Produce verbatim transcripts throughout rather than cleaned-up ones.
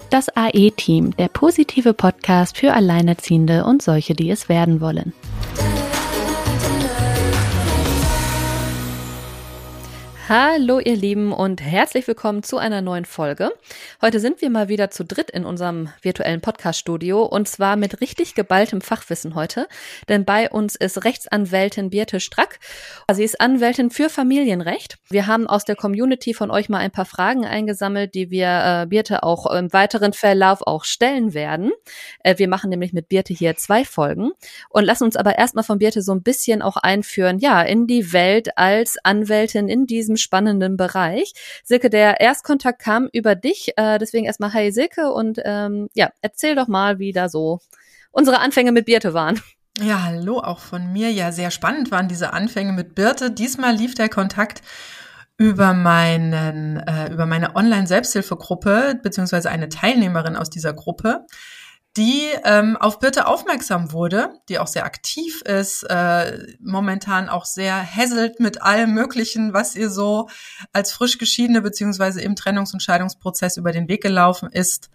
Das A E-Team, der positive Podcast für Alleinerziehende und solche, die es werden wollen. Hallo ihr Lieben und herzlich willkommen zu einer neuen Folge. Heute sind wir mal wieder zu dritt in unserem virtuellen Podcast-Studio und zwar mit richtig geballtem Fachwissen heute, denn bei uns ist Rechtsanwältin Birte Strack. Sie ist Anwältin für Familienrecht. Wir haben aus der Community von euch mal ein paar Fragen eingesammelt, die wir äh, Birte auch im weiteren Verlauf auch stellen werden. Äh, wir machen nämlich mit Birte hier zwei Folgen und lassen uns aber erstmal von Birte so ein bisschen auch einführen, ja, in die Welt als Anwältin in diesem spannenden Bereich. Silke, der Erstkontakt kam über dich, äh, deswegen erstmal hi Silke und ähm, ja, erzähl doch mal, wie da so unsere Anfänge mit Birte waren. Ja, hallo auch von mir. Ja, sehr spannend waren diese Anfänge mit Birte. Diesmal lief der Kontakt über meinen, äh, über meine Online-Selbsthilfegruppe, beziehungsweise eine Teilnehmerin aus dieser Gruppe, die ähm, auf Birte aufmerksam wurde, die auch sehr aktiv ist, äh, momentan auch sehr hässelt mit allem Möglichen, was ihr so als frisch Geschiedene beziehungsweise im Trennungs- und Scheidungsprozess über den Weg gelaufen ist.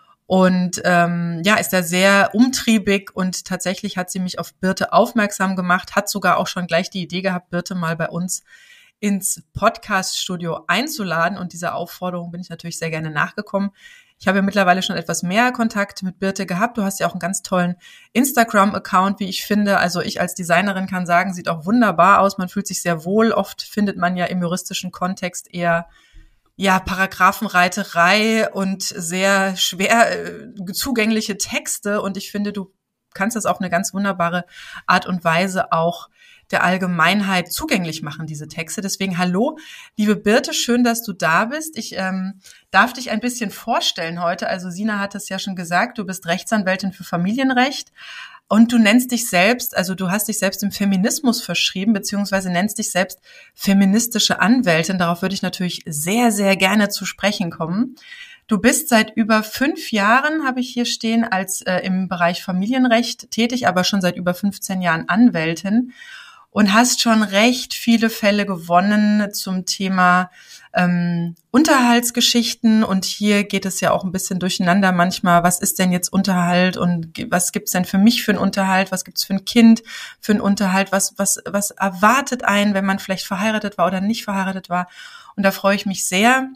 Und ähm, ja, ist da sehr umtriebig und tatsächlich hat sie mich auf Birte aufmerksam gemacht, hat sogar auch schon gleich die Idee gehabt, Birte mal bei uns ins Podcast-Studio einzuladen. Und dieser Aufforderung bin ich natürlich sehr gerne nachgekommen. Ich habe ja mittlerweile schon etwas mehr Kontakt mit Birte gehabt. Du hast ja auch einen ganz tollen Instagram-Account, wie ich finde. Also ich als Designerin kann sagen, sieht auch wunderbar aus. Man fühlt sich sehr wohl. Oft findet man ja im juristischen Kontext eher ja Paragraphenreiterei und sehr schwer äh, zugängliche Texte. Und ich finde, du kannst das auf eine ganz wunderbare Art und Weise auch der Allgemeinheit zugänglich machen, diese Texte. Deswegen hallo, liebe Birte, schön, dass du da bist. Ich ähm, darf dich ein bisschen vorstellen heute. Also Sina hat es ja schon gesagt, du bist Rechtsanwältin für Familienrecht und du nennst dich selbst, also du hast dich selbst dem Feminismus verschrieben, beziehungsweise nennst dich selbst feministische Anwältin. Darauf würde ich natürlich sehr, sehr gerne zu sprechen kommen. Du bist seit über fünf Jahren, habe ich hier stehen, als äh, im Bereich Familienrecht tätig, aber schon seit über fünfzehn Jahren Anwältin. Und hast schon recht viele Fälle gewonnen zum Thema ähm, Unterhaltsgeschichten. Und hier geht es ja auch ein bisschen durcheinander manchmal. Was ist denn jetzt Unterhalt und was gibt's denn für mich für einen Unterhalt? Was gibt's für ein Kind für einen Unterhalt? Was, was, was erwartet einen, wenn man vielleicht verheiratet war oder nicht verheiratet war? Und da freue ich mich sehr,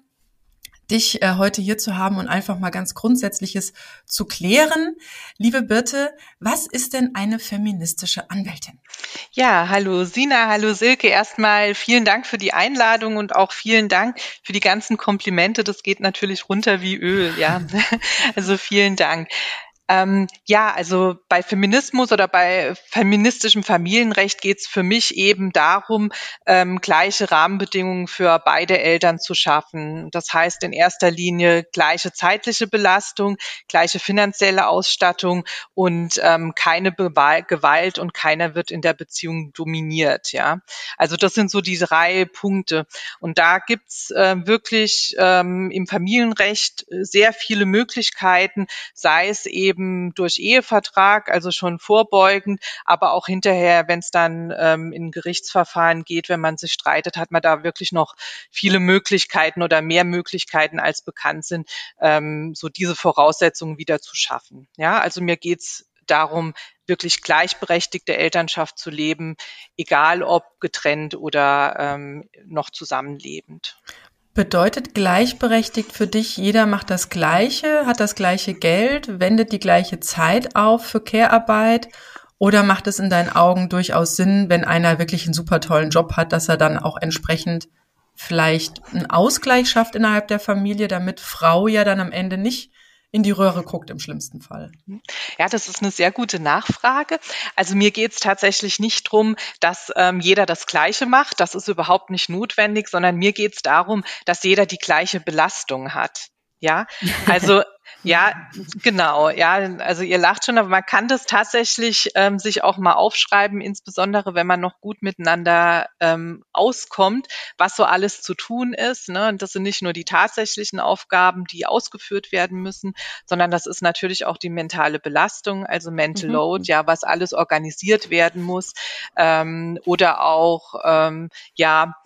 dich äh, heute hier zu haben und einfach mal ganz Grundsätzliches zu klären. Liebe Birte, was ist denn eine feministische Anwältin? Ja, hallo Sina, hallo Silke. Erstmal vielen Dank für die Einladung und auch vielen Dank für die ganzen Komplimente. Das geht natürlich runter wie Öl, ja. Also vielen Dank. Ähm, ja, also bei Feminismus oder bei feministischem Familienrecht geht es für mich eben darum, ähm, gleiche Rahmenbedingungen für beide Eltern zu schaffen. Das heißt in erster Linie gleiche zeitliche Belastung, gleiche finanzielle Ausstattung und ähm, keine Bewa- Gewalt und keiner wird in der Beziehung dominiert. Ja, also das sind so die drei Punkte. Und da gibt's äh, wirklich ähm, im Familienrecht sehr viele Möglichkeiten, sei es eben durch Ehevertrag, also schon vorbeugend, aber auch hinterher, wenn es dann ähm, in Gerichtsverfahren geht, wenn man sich streitet, hat man da wirklich noch viele Möglichkeiten oder mehr Möglichkeiten als bekannt sind, ähm, so diese Voraussetzungen wieder zu schaffen. Ja, also mir geht's darum, wirklich gleichberechtigte Elternschaft zu leben, egal ob getrennt oder ähm, noch zusammenlebend. Bedeutet gleichberechtigt für dich, jeder macht das Gleiche, hat das gleiche Geld, wendet die gleiche Zeit auf für Care-Arbeit? Oder macht es in deinen Augen durchaus Sinn, wenn einer wirklich einen super tollen Job hat, dass er dann auch entsprechend vielleicht einen Ausgleich schafft innerhalb der Familie, damit Frau ja dann am Ende nicht in die Röhre guckt im schlimmsten Fall? Ja, das ist eine sehr gute Nachfrage. Also mir geht es tatsächlich nicht drum, dass ähm, jeder das Gleiche macht. Das ist überhaupt nicht notwendig, sondern mir geht es darum, dass jeder die gleiche Belastung hat. Ja, also ja, genau. Ja, also ihr lacht schon, aber man kann das tatsächlich ähm, sich auch mal aufschreiben, insbesondere wenn man noch gut miteinander ähm, auskommt, was so alles zu tun ist. Ne? Und das sind nicht nur die tatsächlichen Aufgaben, die ausgeführt werden müssen, sondern das ist natürlich auch die mentale Belastung, also Mental Mhm. Load, ja, was alles organisiert werden muss ähm, oder auch ähm, ja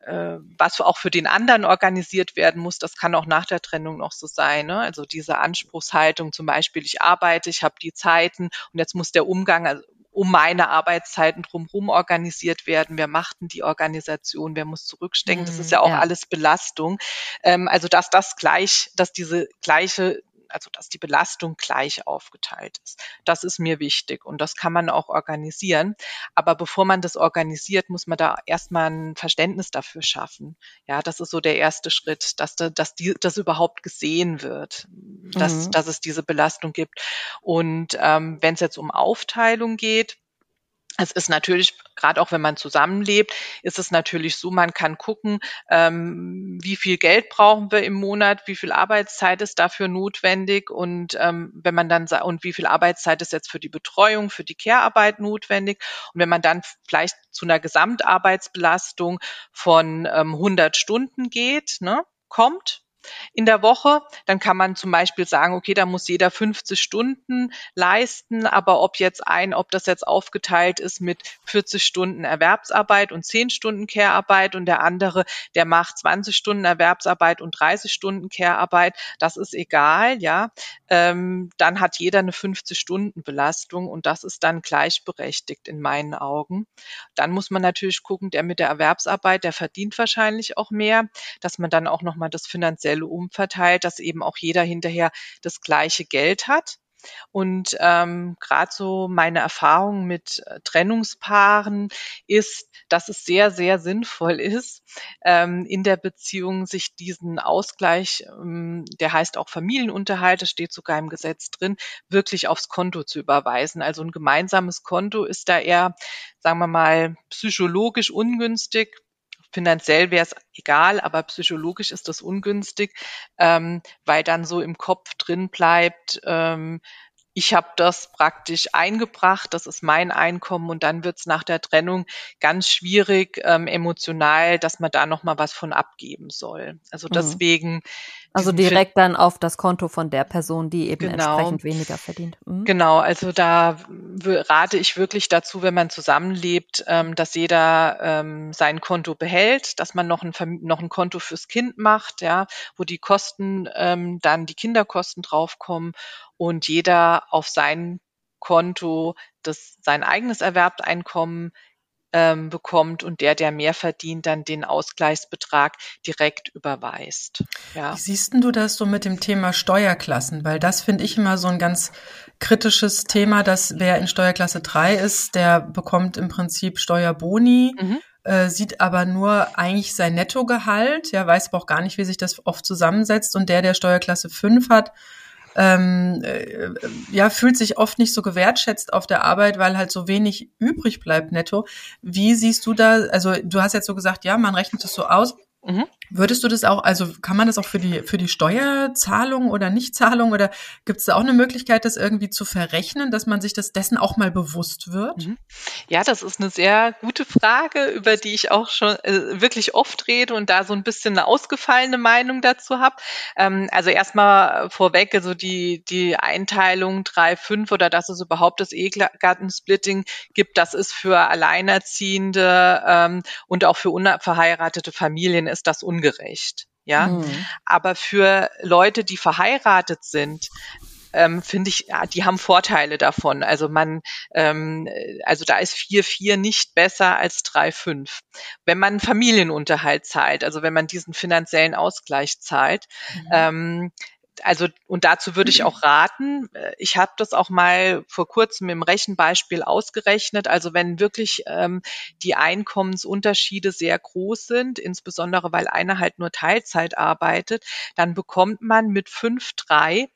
äh, was auch für den anderen organisiert werden muss, das kann auch nach der Trennung noch so sein. Ne? Also diese Anspruchshaltung, zum Beispiel, ich arbeite, ich habe die Zeiten und jetzt muss der Umgang, also um meine Arbeitszeiten drumherum organisiert werden. Wer macht denn die Organisation? Wer muss zurückstecken? Das ist ja auch ja. alles Belastung. Ähm, also dass das gleich, dass diese gleiche, also dass die Belastung gleich aufgeteilt ist. Das ist mir wichtig und das kann man auch organisieren. Aber bevor man das organisiert, muss man da erstmal ein Verständnis dafür schaffen. Ja, das ist so der erste Schritt, dass, da, dass die, das überhaupt gesehen wird, dass, Mhm. dass es diese Belastung gibt. Und ähm, wenn es jetzt um Aufteilung geht, es ist natürlich, gerade auch wenn man zusammenlebt, ist es natürlich so, man kann gucken, ähm, wie viel Geld brauchen wir im Monat, wie viel Arbeitszeit ist dafür notwendig und ähm, wenn man dann sa- und wie viel Arbeitszeit ist jetzt für die Betreuung, für die Care-Arbeit notwendig und wenn man dann vielleicht zu einer Gesamtarbeitsbelastung von ähm, hundert Stunden geht, ne, kommt in der Woche, dann kann man zum Beispiel sagen, okay, da muss jeder fünfzig Stunden leisten, aber ob jetzt ein, ob das jetzt aufgeteilt ist mit vierzig Stunden Erwerbsarbeit und zehn Stunden Care-Arbeit und der andere, der macht zwanzig Stunden Erwerbsarbeit und dreißig Stunden Care-Arbeit, das ist egal, ja. Ähm, dann hat jeder eine fünfzig Stunden Belastung und das ist dann gleichberechtigt in meinen Augen. Dann muss man natürlich gucken, der mit der Erwerbsarbeit, der verdient wahrscheinlich auch mehr, dass man dann auch nochmal das finanzielle umverteilt, dass eben auch jeder hinterher das gleiche Geld hat. Und ähm, gerade so meine Erfahrung mit äh, Trennungspaaren ist, dass es sehr, sehr sinnvoll ist, ähm, in der Beziehung sich diesen Ausgleich, ähm, der heißt auch Familienunterhalt, das steht sogar im Gesetz drin, wirklich aufs Konto zu überweisen. Also ein gemeinsames Konto ist da eher, sagen wir mal, psychologisch ungünstig. Finanziell wäre es egal, aber psychologisch ist das ungünstig, ähm, weil dann so im Kopf drin bleibt, ähm, ich habe das praktisch eingebracht, das ist mein Einkommen und dann wird's nach der Trennung ganz schwierig ähm, emotional, dass man da noch mal was von abgeben soll. Also Mhm. deswegen Also diesen Fin direkt dann auf das Konto von der Person, die eben genau. entsprechend weniger verdient. Mhm. Genau, also da w- rate ich wirklich dazu, wenn man zusammenlebt, ähm, dass jeder ähm, sein Konto behält, dass man noch ein, Fam- noch ein Konto fürs Kind macht, ja, wo die Kosten, ähm, dann die Kinderkosten draufkommen und jeder auf sein Konto das sein eigenes Erwerbseinkommen ähm, bekommt und der, der mehr verdient, dann den Ausgleichsbetrag direkt überweist. Wie Ja. siehst denn du das so mit dem Thema Steuerklassen? Weil das finde ich immer so ein ganz kritisches Thema, dass wer in Steuerklasse drei ist, der bekommt im Prinzip Steuerboni, Mhm. äh, sieht aber nur eigentlich sein Nettogehalt, ja, weiß aber auch gar nicht, wie sich das oft zusammensetzt. Und der, der Steuerklasse fünf hat, ähm, äh, ja, fühlt sich oft nicht so gewertschätzt auf der Arbeit, weil halt so wenig übrig bleibt netto. Wie siehst du da, also du hast jetzt so gesagt, ja, man rechnet es so aus. Mhm. Würdest du das auch, also kann man das auch für die für die Steuerzahlung oder Nichtzahlung oder gibt es da auch eine Möglichkeit, das irgendwie zu verrechnen, dass man sich das dessen auch mal bewusst wird? Mhm. Ja, das ist eine sehr gute Frage, über die ich auch schon äh, wirklich oft rede und da so ein bisschen eine ausgefallene Meinung dazu habe. Ähm, also erstmal vorweg, also die die Einteilung drei fünf oder dass es überhaupt das Ehegattensplitting gibt, das ist für Alleinerziehende ähm, und auch für unverheiratete Familien ist das ungerecht. Ja, Mhm. aber für Leute, die verheiratet sind, ähm, finde ich, ja, die haben Vorteile davon. Also man, ähm, also da ist vier vier nicht besser als drei fünf. Wenn man Familienunterhalt zahlt, also wenn man diesen finanziellen Ausgleich zahlt, Mhm. ähm, also und dazu würde ich auch raten, äh, ich habe das auch mal vor kurzem im Rechenbeispiel ausgerechnet, also wenn wirklich ähm, die Einkommensunterschiede sehr groß sind, insbesondere weil einer halt nur Teilzeit arbeitet, dann bekommt man mit fünf drei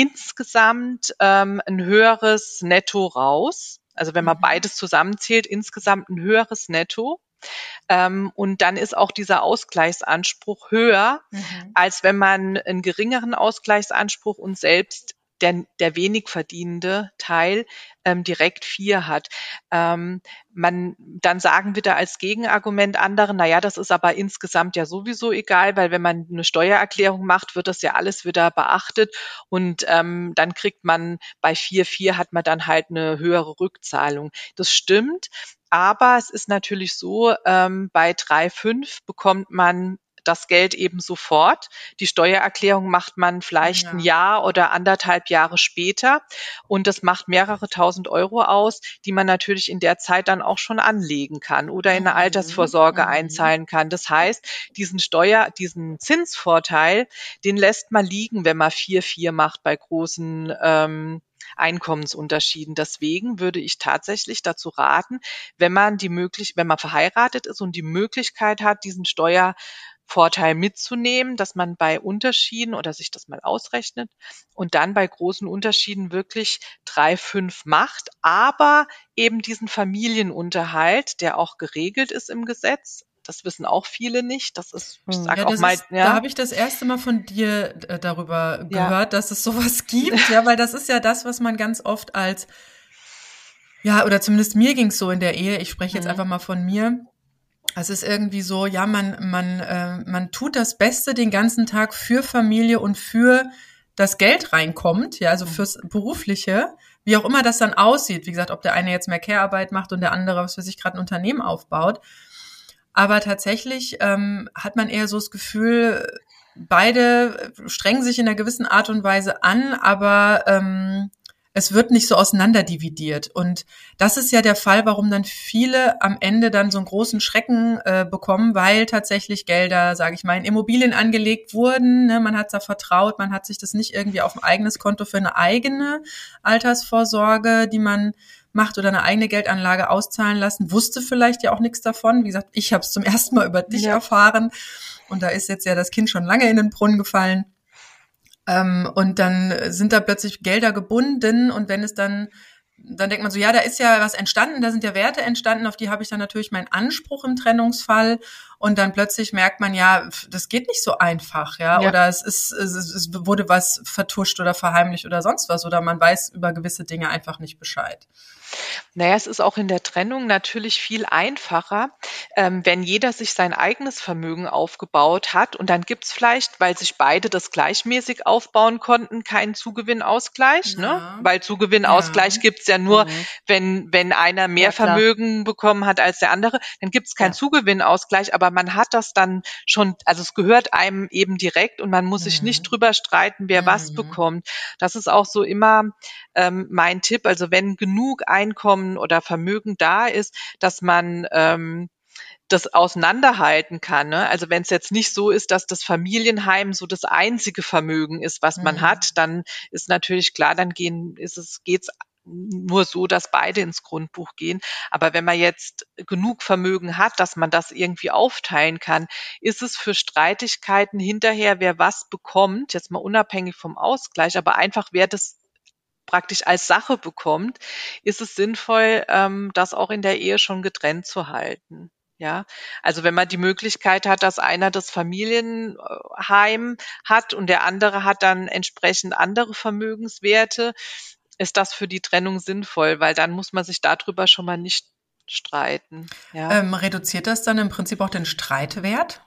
insgesamt ähm, ein höheres Netto raus. Also wenn man Mhm. beides zusammenzählt, insgesamt ein höheres Netto. Ähm, und dann ist auch dieser Ausgleichsanspruch höher, Mhm. als wenn man einen geringeren Ausgleichsanspruch und selbst der, der wenig verdienende Teil ähm, direkt vier hat. Ähm, man, dann sagen wieder als Gegenargument andere, na ja, das ist aber insgesamt ja sowieso egal, weil wenn man eine Steuererklärung macht, wird das ja alles wieder beachtet und ähm, dann kriegt man bei vier vier hat man dann halt eine höhere Rückzahlung. Das stimmt. Aber es ist natürlich so, ähm, bei drei Komma fünf bekommt man das Geld eben sofort. Die Steuererklärung macht man vielleicht Ja. ein Jahr oder anderthalb Jahre später. Und das macht mehrere tausend Euro aus, die man natürlich in der Zeit dann auch schon anlegen kann oder in eine Mhm. Altersvorsorge Mhm. einzahlen kann. Das heißt, diesen Steuer, diesen Zinsvorteil, den lässt man liegen, wenn man vier Komma vier macht bei großen ähm, Einkommensunterschieden. Deswegen würde ich tatsächlich dazu raten, wenn man die möglich, wenn man verheiratet ist und die Möglichkeit hat, diesen Steuervorteil mitzunehmen, dass man bei Unterschieden oder sich das mal ausrechnet und dann bei großen Unterschieden wirklich drei Komma fünf macht, aber eben diesen Familienunterhalt, der auch geregelt ist im Gesetz. Das wissen auch viele nicht. Das ist, ich sag Ja, auch das mal, ist, ja. da habe ich das erste Mal von dir äh, darüber Ja. gehört, dass es sowas gibt. Ja, weil das ist ja das, was man ganz oft als, ja, oder zumindest mir ging es so in der Ehe. Ich spreche jetzt Mhm. einfach mal von mir. Es ist irgendwie so, ja, man, man, äh, man tut das Beste den ganzen Tag für Familie und für das Geld reinkommt, ja, also fürs Berufliche, wie auch immer das dann aussieht. Wie gesagt, ob der eine jetzt mehr Care-Arbeit macht und der andere, was für sich gerade ein Unternehmen aufbaut. Aber tatsächlich ähm, hat man eher so das Gefühl, beide strengen sich in einer gewissen Art und Weise an, aber ähm, es wird nicht so auseinanderdividiert. Und das ist ja der Fall, warum dann viele am Ende dann so einen großen Schrecken äh, bekommen, weil tatsächlich Gelder, sage ich mal, in Immobilien angelegt wurden. Ne? Man hat da vertraut, man hat sich das nicht irgendwie auf ein eigenes Konto für eine eigene Altersvorsorge, die man macht oder eine eigene Geldanlage auszahlen lassen, wusste vielleicht ja auch nichts davon. Wie gesagt, ich habe es zum ersten Mal über dich Ja. erfahren und da ist jetzt ja das Kind schon lange in den Brunnen gefallen. Ähm, und dann sind da plötzlich Gelder gebunden und wenn es dann, dann denkt man so, ja, da ist ja was entstanden, da sind ja Werte entstanden, auf die habe ich dann natürlich meinen Anspruch im Trennungsfall und dann plötzlich merkt man, ja, das geht nicht so einfach, ja, Ja. oder es ist, es, es wurde was vertuscht oder verheimlicht oder sonst was oder man weiß über gewisse Dinge einfach nicht Bescheid. Naja, es ist auch in der Trennung natürlich viel einfacher, ähm, wenn jeder sich sein eigenes Vermögen aufgebaut hat und dann gibt's vielleicht, weil sich beide das gleichmäßig aufbauen konnten, keinen Zugewinnausgleich, Ja. ne? Weil Zugewinnausgleich Ja. gibt's ja nur, Mhm. wenn wenn einer mehr Ja, klar. Vermögen bekommen hat als der andere, dann gibt's keinen Ja. Zugewinnausgleich, aber man hat das dann schon, also es gehört einem eben direkt und man muss sich Mhm. nicht drüber streiten, wer was Mhm. bekommt. Das ist auch so immer ähm, mein Tipp. Also wenn genug Einkommen oder Vermögen da ist, dass man ähm, das auseinanderhalten kann. Ne? Also wenn es jetzt nicht so ist, dass das Familienheim so das einzige Vermögen ist, was man Mhm. hat, dann ist natürlich klar, dann gehen, ist es, geht's nur so, dass beide ins Grundbuch gehen. Aber wenn man jetzt genug Vermögen hat, dass man das irgendwie aufteilen kann, ist es für Streitigkeiten hinterher, wer was bekommt, jetzt mal unabhängig vom Ausgleich, aber einfach wer das praktisch als Sache bekommt, ist es sinnvoll, ähm, das auch in der Ehe schon getrennt zu halten. Ja, also wenn man die Möglichkeit hat, dass einer das Familienheim hat und der andere hat dann entsprechend andere Vermögenswerte, ist das für die Trennung sinnvoll, weil dann muss man sich darüber schon mal nicht streiten. Ja. Ähm, reduziert das dann im Prinzip auch den Streitwert?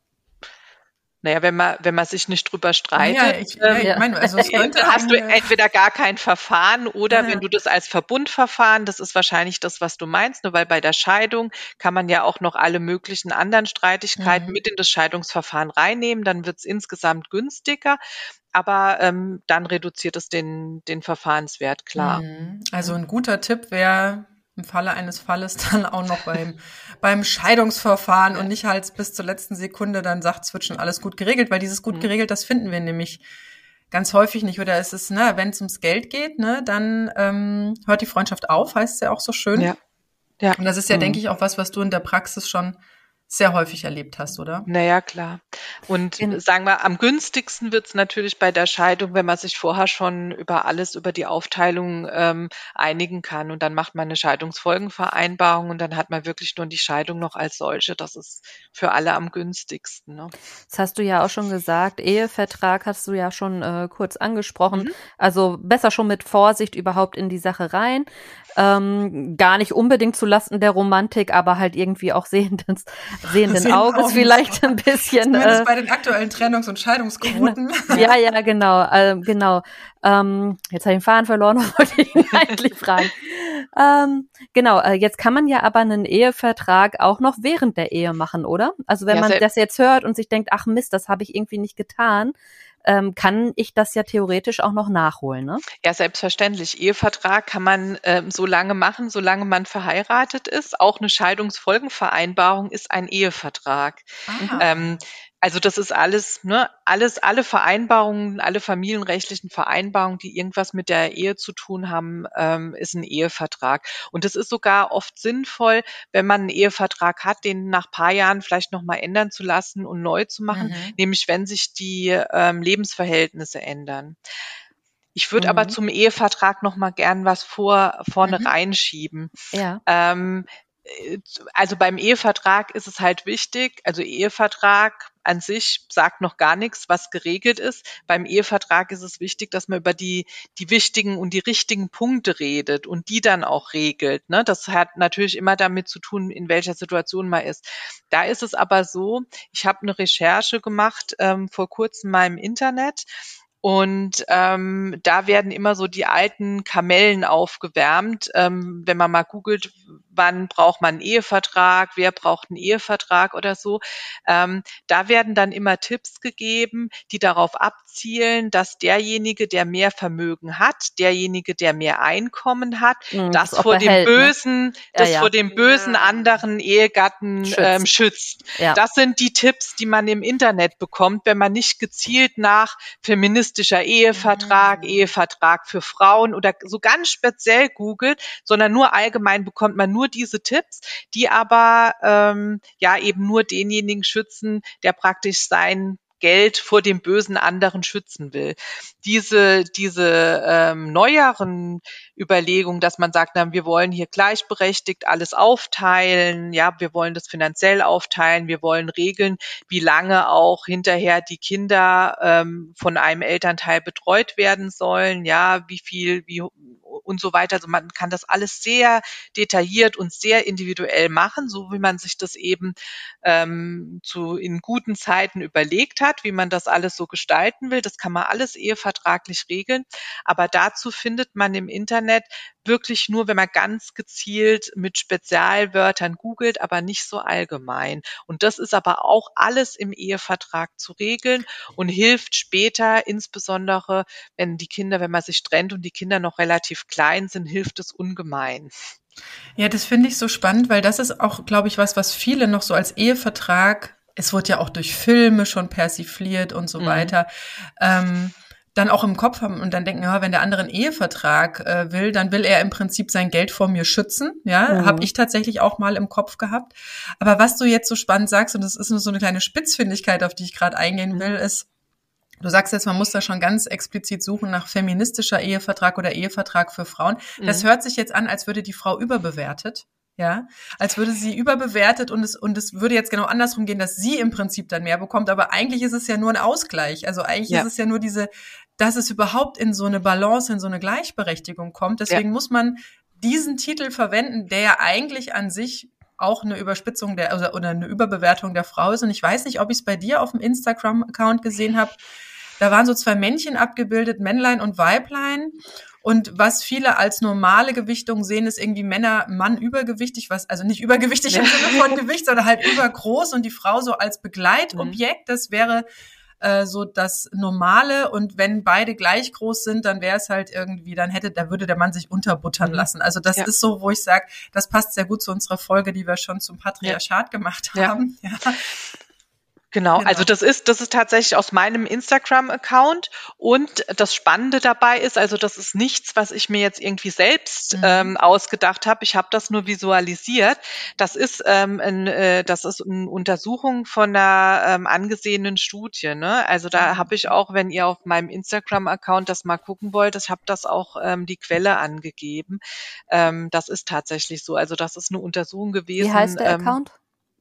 Naja, wenn man, wenn man sich nicht drüber streitet, Ja, ich, ja, ich ja. meine, also es könnte hast du eine, entweder gar kein Verfahren oder Ja. wenn du das als Verbundverfahren, das ist wahrscheinlich das, was du meinst, nur weil bei der Scheidung kann man ja auch noch alle möglichen anderen Streitigkeiten Mhm. mit in das Scheidungsverfahren reinnehmen, dann wird es insgesamt günstiger, aber ähm, dann reduziert es den, den Verfahrenswert, klar. Mhm. Also ein guter Tipp wäre im Falle eines Falles dann auch noch beim, beim Scheidungsverfahren und nicht halt bis zur letzten Sekunde dann sagt, es wird schon alles gut geregelt, weil dieses gut Mhm. geregelt, das finden wir nämlich ganz häufig nicht. Oder es ist, ne, wenn es ums Geld geht, ne, dann ähm, hört die Freundschaft auf, heißt es ja auch so schön. Ja. Ja. Und das ist ja, Mhm. denke ich, auch was, was du in der Praxis schon sehr häufig erlebt hast, oder? Naja, klar. Und In- sagen wir, am günstigsten wird's natürlich bei der Scheidung, wenn man sich vorher schon über alles, über die Aufteilung ähm, einigen kann. Und dann macht man eine Scheidungsfolgenvereinbarung und dann hat man wirklich nur die Scheidung noch als solche. Das ist für alle am günstigsten. Ne? Das hast du ja auch schon gesagt. Ehevertrag hast du ja schon äh, kurz angesprochen. Mhm. Also besser schon mit Vorsicht überhaupt in die Sache rein. Ähm, gar nicht unbedingt zu Lasten der Romantik, aber halt irgendwie auch sehenden, sehenden Sehenden Auges Auges. vielleicht ein bisschen. Zumindest Äh, bei den aktuellen Trennungs- und Scheidungsquoten. Ja, ja, genau, äh, genau. Ähm, jetzt habe ich den Faden verloren, was wollte ich ihn eigentlich fragen? Ähm, genau, äh, jetzt kann man ja aber einen Ehevertrag auch noch während der Ehe machen, oder? Also wenn Ja, man sel- das jetzt hört und sich denkt, ach Mist, das habe ich irgendwie nicht getan, ähm, kann ich das ja theoretisch auch noch nachholen, ne? Ja, selbstverständlich. Ehevertrag kann man ähm, so lange machen, solange man verheiratet ist. Auch eine Scheidungsfolgenvereinbarung ist ein Ehevertrag. Ah. Ähm, also das ist alles, ne, alles, alle Vereinbarungen, alle familienrechtlichen Vereinbarungen, die irgendwas mit der Ehe zu tun haben, ähm, ist ein Ehevertrag. Und es ist sogar oft sinnvoll, wenn man einen Ehevertrag hat, den nach paar Jahren vielleicht nochmal ändern zu lassen und neu zu machen, Mhm. nämlich wenn sich die ähm, Lebensverhältnisse ändern. Ich würde aber Mhm. zum Ehevertrag noch mal gern was vor vorne Mhm. reinschieben. Ja. Ähm, äh, also beim Ehevertrag ist es halt wichtig, also Ehevertrag an sich sagt noch gar nichts, was geregelt ist. Beim Ehevertrag ist es wichtig, dass man über die die wichtigen und die richtigen Punkte redet und die dann auch regelt, ne? Das hat natürlich immer damit zu tun, in welcher Situation man ist. Da ist es aber so, ich habe eine Recherche gemacht, ähm, vor Kurzem mal im Internet. Und ähm, da werden immer so die alten Kamellen aufgewärmt. Ähm, wenn man mal googelt, wann braucht man einen Ehevertrag, wer braucht einen Ehevertrag oder so. Ähm, da werden dann immer Tipps gegeben, die darauf abzielen, dass derjenige, der mehr Vermögen hat, derjenige, der mehr Einkommen hat, Mhm, das das auch vor dem behält, ne? bösen, Ja, das ja. vor dem bösen anderen Ehegatten ähm, Schützt. schützt. Ja. Das sind die Tipps, die man im Internet bekommt, wenn man nicht gezielt nach feministischer Ehevertrag, Mhm. Ehevertrag für Frauen oder so ganz speziell googelt, sondern nur allgemein bekommt man nur diese Tipps, die aber ähm, ja eben nur denjenigen schützen, der praktisch sein Geld vor dem bösen anderen schützen will. Diese, diese ähm, neueren Überlegungen, dass man sagt, na, wir wollen hier gleichberechtigt alles aufteilen, ja, wir wollen das finanziell aufteilen, wir wollen regeln, wie lange auch hinterher die Kinder ähm, von einem Elternteil betreut werden sollen, ja, wie viel, wie und so weiter. Also man kann das alles sehr detailliert und sehr individuell machen, so wie man sich das eben ähm, zu in guten Zeiten überlegt hat, wie man das alles so gestalten will. Das kann man alles ehevertraglich regeln. Aber dazu findet man im Internet wirklich nur, wenn man ganz gezielt mit Spezialwörtern googelt, aber nicht so allgemein. Und das ist aber auch alles im Ehevertrag zu regeln und hilft später, insbesondere wenn die Kinder, wenn man sich trennt und die Kinder noch relativ klein sind, hilft es ungemein. Ja, das finde ich so spannend, weil das ist auch, glaube ich, was, was viele noch so als Ehevertrag, es wird ja auch durch Filme schon persifliert und so Mhm. weiter, ähm, dann auch im Kopf haben und dann denken, ja, wenn der andere einen Ehevertrag äh, will, dann will er im Prinzip sein Geld vor mir schützen. Ja, Mhm. habe ich tatsächlich auch mal im Kopf gehabt. Aber was du jetzt so spannend sagst, und das ist nur so eine kleine Spitzfindigkeit, auf die ich gerade eingehen will, ist, du sagst jetzt, man muss da schon ganz explizit suchen nach feministischer Ehevertrag oder Ehevertrag für Frauen. Das Mhm. hört sich jetzt an, als würde die Frau überbewertet. Ja, als würde sie überbewertet und es, und es würde jetzt genau andersrum gehen, dass sie im Prinzip dann mehr bekommt. Aber eigentlich ist es ja nur ein Ausgleich. Also eigentlich Ja. ist es ja nur diese, dass es überhaupt in so eine Balance, in so eine Gleichberechtigung kommt. Deswegen Ja. muss man diesen Titel verwenden, der ja eigentlich an sich auch eine Überspitzung der, oder, oder eine Überbewertung der Frau ist. Und ich weiß nicht, ob ich es bei dir auf dem Instagram-Account gesehen habe. Da waren so zwei Männchen abgebildet, Männlein und Weiblein. Und was viele als normale Gewichtung sehen, ist irgendwie Männer, Mann übergewichtig, was, also nicht übergewichtig im Sinne von Gewicht, sondern halt übergroß und die Frau so als Begleitobjekt. Das wäre äh, so das Normale. Und wenn beide gleich groß sind, dann wäre es halt irgendwie, dann hätte, da würde der Mann sich unterbuttern Mhm. lassen. Also das Ja. ist so, wo ich sage, das passt sehr gut zu unserer Folge, die wir schon zum Patriarchat gemacht Ja. haben. Ja. Genau, Genau. also das ist, das ist tatsächlich aus meinem Instagram-Account und das Spannende dabei ist, also das ist nichts, was ich mir jetzt irgendwie selbst Mhm. ähm, ausgedacht habe. Ich habe das nur visualisiert. Das ist, ähm, ein, äh, das ist eine Untersuchung von einer ähm, angesehenen Studie. Ne? Also da Mhm. habe ich auch, wenn ihr auf meinem Instagram-Account das mal gucken wollt, ich habe das auch ähm, die Quelle angegeben. Ähm, das ist tatsächlich so. Also das ist eine Untersuchung gewesen. Wie heißt der ähm, Account?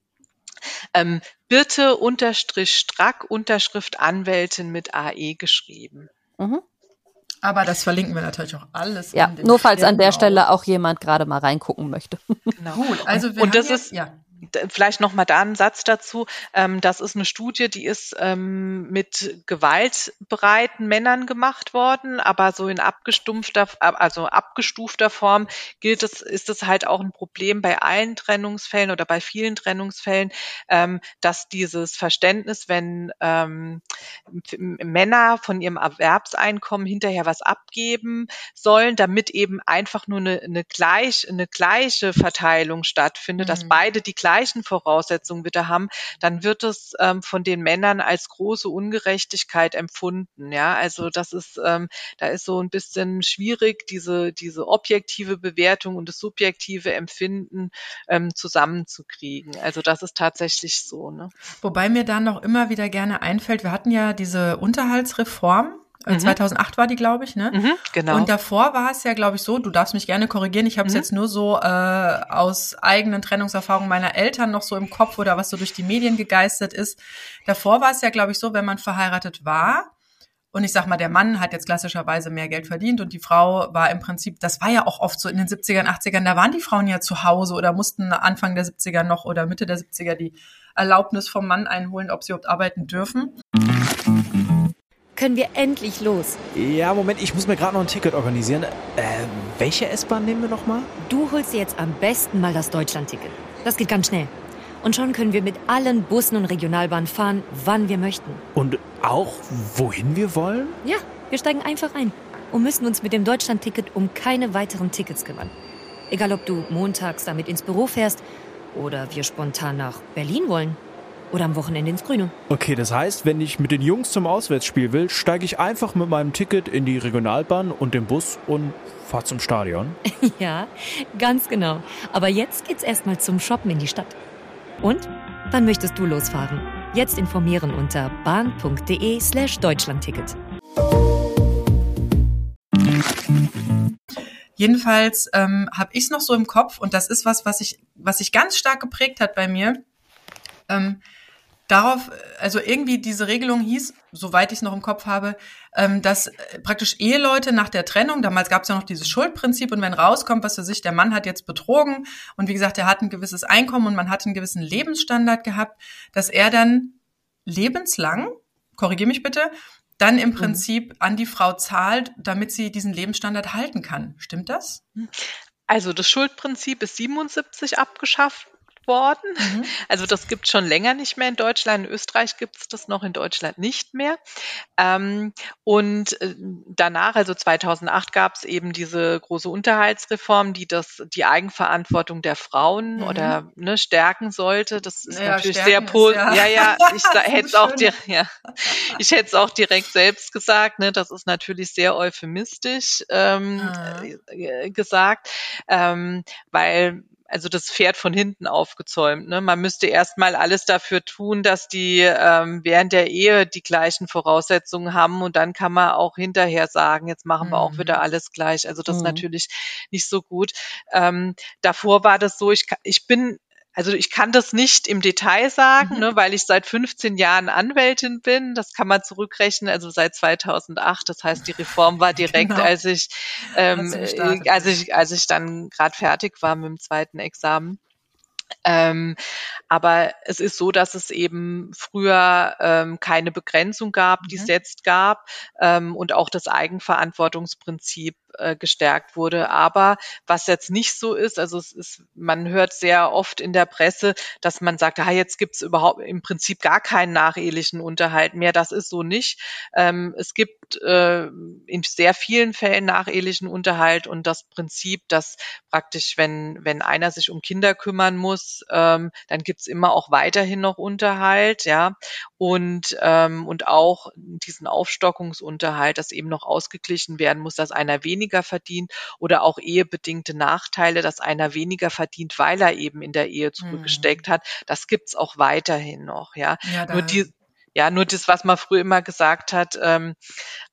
Ähm, Birte unterstrich Strack Unterschrift Anwältin mit A E geschrieben. Mhm. Aber das verlinken wir natürlich auch alles Ja, in den nur falls an der Shownotes. Stelle auch jemand gerade mal reingucken möchte. Gut, also wir und haben das jetzt, ist ja. Vielleicht noch mal da einen Satz dazu. Ähm, das ist eine Studie, die ist ähm, mit gewaltbereiten Männern gemacht worden, aber so in abgestumpfter, also abgestufter Form gilt es, ist es halt auch ein Problem bei allen Trennungsfällen oder bei vielen Trennungsfällen, ähm, dass dieses Verständnis, wenn ähm, Männer von ihrem Erwerbseinkommen hinterher was abgeben sollen, damit eben einfach nur eine, eine, gleich, eine gleiche Verteilung stattfindet, mhm. dass beide die gleichen Voraussetzungen wieder haben, dann wird es ähm, von den Männern als große Ungerechtigkeit empfunden. Ja, also das ist, ähm, da ist so ein bisschen schwierig, diese, diese objektive Bewertung und das subjektive Empfinden ähm, zusammenzukriegen. Also das ist tatsächlich so. Ne? Wobei mir da noch immer wieder gerne einfällt, wir hatten ja diese Unterhaltsreform, mhm. zweitausendacht war die, glaube ich, ne? Mhm, genau. Und davor war es ja, glaube ich, so, du darfst mich gerne korrigieren, ich habe es mhm. jetzt nur so äh, aus eigenen Trennungserfahrungen meiner Eltern noch so im Kopf oder was so durch die Medien gegeistert ist. Davor war es ja, glaube ich, so, wenn man verheiratet war und ich sag mal, der Mann hat jetzt klassischerweise mehr Geld verdient und die Frau war im Prinzip, das war ja auch oft so in den siebzigern, achtzigern, da waren die Frauen ja zu Hause oder mussten Anfang der siebziger noch oder Mitte der siebziger die Erlaubnis vom Mann einholen, ob sie überhaupt arbeiten dürfen. Können wir endlich los? Ja, Moment, ich muss mir gerade noch ein Ticket organisieren. Äh, welche S-Bahn nehmen wir nochmal? Du holst dir jetzt am besten mal das Deutschland-Ticket. Das geht ganz schnell. Und schon können wir mit allen Bussen und Regionalbahnen fahren, wann wir möchten. Und auch, wohin wir wollen? Ja, wir steigen einfach ein und müssen uns mit dem Deutschland-Ticket um keine weiteren Tickets kümmern. Egal, ob du montags damit ins Büro fährst oder wir spontan nach Berlin wollen. Oder am Wochenende ins Grüne. Okay, das heißt, wenn ich mit den Jungs zum Auswärtsspiel will, steige ich einfach mit meinem Ticket in die Regionalbahn und den Bus und fahre zum Stadion? Ja, ganz genau. Aber jetzt geht's erstmal zum Shoppen in die Stadt. Und? Wann möchtest du losfahren? Jetzt informieren unter bahn.de slash Deutschlandticket. Jedenfalls ähm, habe ich es noch so im Kopf und das ist was, was ich, was sich ganz stark geprägt hat bei mir. Ähm, darauf, also irgendwie diese Regelung hieß, soweit ich es noch im Kopf habe, ähm, dass praktisch Eheleute nach der Trennung, damals gab es ja noch dieses Schuldprinzip und wenn rauskommt, was für sich, der Mann hat jetzt betrogen und wie gesagt, er hat ein gewisses Einkommen und man hat einen gewissen Lebensstandard gehabt, dass er dann lebenslang, korrigier mich bitte, dann im Prinzip an die Frau zahlt, damit sie diesen Lebensstandard halten kann. Stimmt das? Also das Schuldprinzip ist siebenundsiebzig abgeschafft worden. Mhm. Also das gibt es schon länger nicht mehr in Deutschland. In Österreich gibt es das noch, in Deutschland nicht mehr. Ähm, und äh, danach, also zweitausendacht, gab es eben diese große Unterhaltsreform, die das die Eigenverantwortung der Frauen mhm. oder ne, stärken sollte. Das ist naja, natürlich sehr positiv. Ja. ja, ja, ich hätte es auch direkt, ja, ich hätte es auch direkt selbst gesagt. Ne, das ist natürlich sehr euphemistisch ähm, ah. äh, gesagt, ähm, weil also das Pferd von hinten aufgezäumt. Ne? Man müsste erstmal alles dafür tun, dass die ähm, während der Ehe die gleichen Voraussetzungen haben und dann kann man auch hinterher sagen, jetzt machen wir mhm. auch wieder alles gleich. Also das mhm. ist natürlich nicht so gut. Ähm, davor war das so, ich, ich bin Also ich kann das nicht im Detail sagen, mhm. ne, weil ich seit fünfzehn Jahren Anwältin bin. Das kann man zurückrechnen, also seit zweitausendacht. Das heißt, die Reform war direkt, genau. als ich, ähm, als ich, als ich dann gerade fertig war mit dem zweiten Examen. Ähm, aber es ist so, dass es eben früher ähm, keine Begrenzung gab, die mhm. es jetzt gab ähm, und auch das Eigenverantwortungsprinzip äh, gestärkt wurde. Aber was jetzt nicht so ist, also es ist, man hört sehr oft in der Presse, dass man sagt, ah, jetzt gibt es überhaupt im Prinzip gar keinen nachehelichen Unterhalt mehr. Das ist so nicht. Ähm, es gibt äh, in sehr vielen Fällen nachehelichen Unterhalt und das Prinzip, dass praktisch, wenn wenn einer sich um Kinder kümmern muss, ähm, dann gibt's immer auch weiterhin noch Unterhalt, ja, und ähm, und auch diesen Aufstockungsunterhalt, dass eben noch ausgeglichen werden muss, dass einer weniger verdient oder auch ehebedingte Nachteile, dass einer weniger verdient, weil er eben in der Ehe zurückgesteckt mhm. hat. Das gibt's auch weiterhin noch, ja. ja Nur die Ja, nur das, was man früher immer gesagt hat, ähm,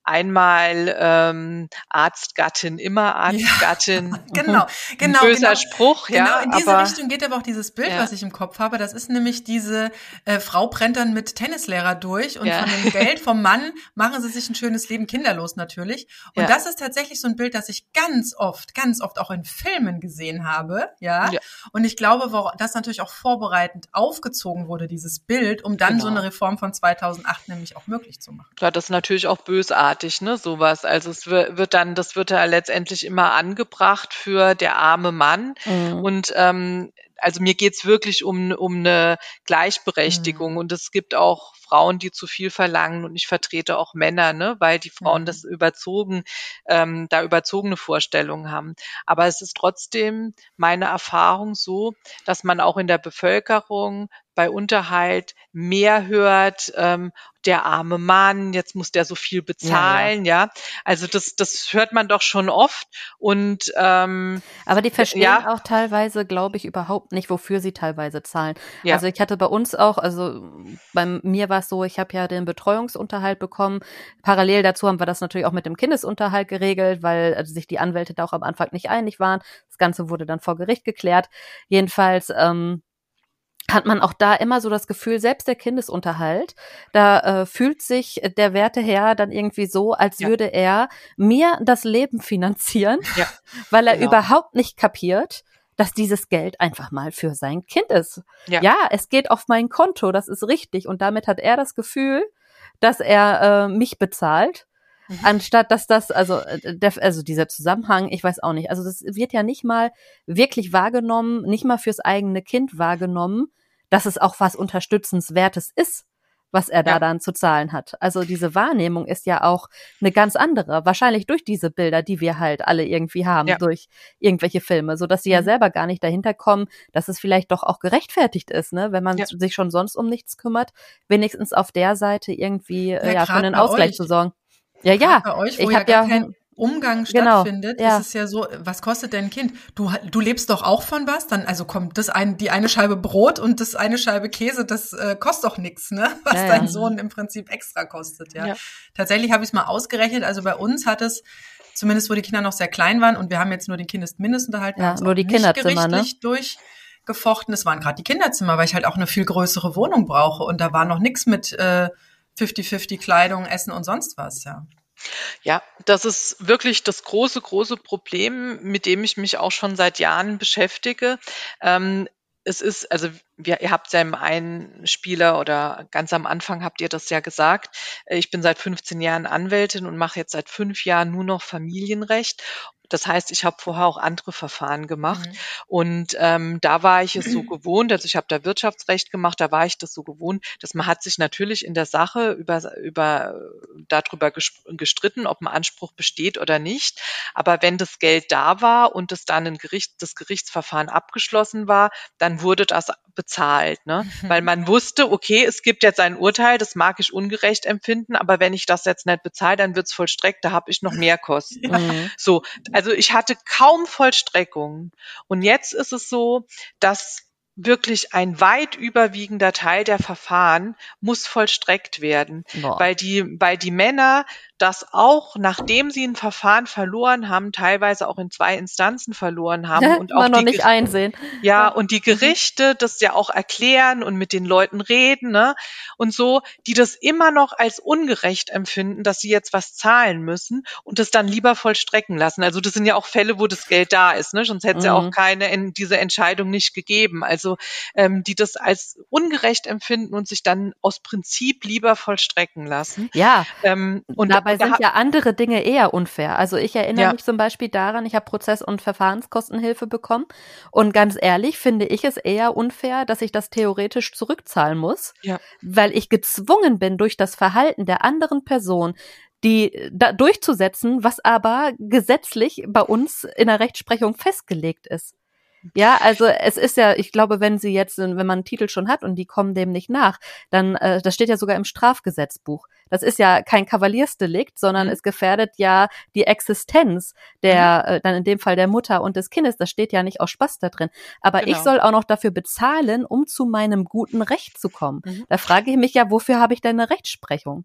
einmal ähm, Arztgattin, immer Arztgattin. Ja, genau, genau. Ein böser genau, Spruch, ja. Genau, in diese aber, Richtung geht aber auch dieses Bild, ja. was ich im Kopf habe. Das ist nämlich diese äh, Frau brennt dann mit Tennislehrer durch und Ja. von dem Geld vom Mann machen sie sich ein schönes Leben, kinderlos natürlich. Und Ja. das ist tatsächlich so ein Bild, das ich ganz oft, ganz oft auch in Filmen gesehen habe, ja. Ja. Und ich glaube, wo das natürlich auch vorbereitend aufgezogen wurde, dieses Bild, um dann Genau. so eine Reform von zweitausendacht nämlich auch möglich zu machen. Ja, das ist natürlich auch bösartig, ne, sowas. Also es wird, wird dann, das wird da letztendlich immer angebracht für der arme Mann. Mhm. Und ähm, also mir geht's wirklich um, um eine Gleichberechtigung. Mhm. Und es gibt auch Frauen, die zu viel verlangen, und ich vertrete auch Männer, ne, weil die Frauen Mhm. das überzogen, ähm, da überzogene Vorstellungen haben. Aber es ist trotzdem meine Erfahrung so, dass man auch in der Bevölkerung bei Unterhalt mehr hört, ähm, der arme Mann, jetzt muss der so viel bezahlen, ja. ja. Also das, das hört man doch schon oft. Und ähm, Aber die verstehen ja. auch teilweise, glaube ich, überhaupt nicht, wofür sie teilweise zahlen. Ja. Also ich hatte bei uns auch, also bei mir war es so, ich habe ja den Betreuungsunterhalt bekommen. Parallel dazu haben wir das natürlich auch mit dem Kindesunterhalt geregelt, weil also sich die Anwälte da auch am Anfang nicht einig waren. Das Ganze wurde dann vor Gericht geklärt. Jedenfalls ähm, hat man auch da immer so das Gefühl, selbst der Kindesunterhalt, da äh, fühlt sich der werte Herr dann irgendwie so, als Ja. würde er mir das Leben finanzieren, Ja, weil er genau. überhaupt nicht kapiert, dass dieses Geld einfach mal für sein Kind ist. Ja. Ja, es geht auf mein Konto, das ist richtig. Und damit hat er das Gefühl, dass er äh, mich bezahlt. Mhm. Anstatt dass das, also äh, der, also dieser Zusammenhang, ich weiß auch nicht, also das wird ja nicht mal wirklich wahrgenommen, nicht mal fürs eigene Kind wahrgenommen, dass es auch was Unterstützenswertes ist, was er da Ja. dann zu zahlen hat. Also diese Wahrnehmung ist ja auch eine ganz andere, wahrscheinlich durch diese Bilder, die wir halt alle irgendwie haben, Ja. durch irgendwelche Filme, so dass sie ja Mhm. selber gar nicht dahinter kommen, dass es vielleicht doch auch gerechtfertigt ist, ne, wenn man Ja. sich schon sonst um nichts kümmert, wenigstens auf der Seite irgendwie äh, Ja, ja, für grad einen bei Ausgleich euch. zu sorgen. Ja, Gerade ja. bei euch, wo Ich ja habe gar ja kein Umgang genau, stattfindet, ja. ist es ja so, was kostet denn ein Kind? Du, du lebst doch auch von was? Dann, also kommt das ein, die eine Scheibe Brot und das eine Scheibe Käse, das äh, kostet doch nichts, ne? Was Ja, ja. dein Sohn im Prinzip extra kostet, ja. Ja. Tatsächlich habe ich es mal ausgerechnet, also bei uns hat es, zumindest wo die Kinder noch sehr klein waren, und wir haben jetzt nur den Kindesmindestunterhalt, wir Ja, haben es nur auch die nicht Kinderzimmer, ne? gerichtlich durchgefochten. Es waren gerade die Kinderzimmer, weil ich halt auch eine viel größere Wohnung brauche, und da war noch nichts mit äh, fünfzig fünfzig Kleidung, Essen und sonst was, ja. Ja, das ist wirklich das große, große Problem, mit dem ich mich auch schon seit Jahren beschäftige. Ähm, es ist, also wir, ihr habt ja im Einspieler oder ganz am Anfang habt ihr das ja gesagt. Äh, Ich bin seit fünfzehn Jahren Anwältin und mache jetzt seit fünf Jahren nur noch Familienrecht. Das heißt, ich habe vorher auch andere Verfahren gemacht. Mhm. Und ähm, da war ich es so gewohnt, also ich habe da Wirtschaftsrecht gemacht, da war ich das so gewohnt, dass man hat sich natürlich in der Sache über, über darüber ges- gestritten, ob ein Anspruch besteht oder nicht. Aber wenn das Geld da war und es dann ein Gericht, das Gerichtsverfahren abgeschlossen war, dann wurde das bezahlt, ne? Weil man wusste, okay, es gibt jetzt ein Urteil, das mag ich ungerecht empfinden, aber wenn ich das jetzt nicht bezahle, dann wird's vollstreckt, da habe ich noch mehr Kosten. Mhm. So, also ich hatte kaum Vollstreckungen. Und jetzt ist es so, dass wirklich ein weit überwiegender Teil der Verfahren muss vollstreckt werden, Boah. weil die, weil die Männer das auch, nachdem sie ein Verfahren verloren haben, teilweise auch in zwei Instanzen verloren haben und Immer auch noch die nicht Ger- einsehen. ja, und die Gerichte das ja auch erklären und mit den Leuten reden, ne? Und so, die das immer noch als ungerecht empfinden, dass sie jetzt was zahlen müssen und das dann lieber vollstrecken lassen. Also das sind ja auch Fälle, wo das Geld da ist, ne? Sonst hätte es ja auch Mhm. keine in diese Entscheidung nicht gegeben. Also ähm, die das als ungerecht empfinden und sich dann aus Prinzip lieber vollstrecken lassen. Ja, Ähm, und dabei und da sind ha- ja andere Dinge eher unfair. Also ich erinnere Ja. mich zum Beispiel daran, ich habe Prozess- und Verfahrenskostenhilfe bekommen. Und ganz ehrlich finde ich es eher unfair, dass ich das theoretisch zurückzahlen muss, Ja. weil ich gezwungen bin, durch das Verhalten der anderen Person die da durchzusetzen, was aber gesetzlich bei uns in der Rechtsprechung festgelegt ist. Ja, also es ist ja, ich glaube, wenn sie jetzt, wenn man einen Titel schon hat und die kommen dem nicht nach, dann, äh, das steht ja sogar im Strafgesetzbuch. Das ist ja kein Kavaliersdelikt, sondern Mhm. es gefährdet ja die Existenz der, äh, dann in dem Fall der Mutter und des Kindes. Das steht ja nicht aus Spaß da drin. Aber Genau. ich soll auch noch dafür bezahlen, um zu meinem guten Recht zu kommen. Mhm. Da frage ich mich ja, wofür habe ich denn eine Rechtsprechung?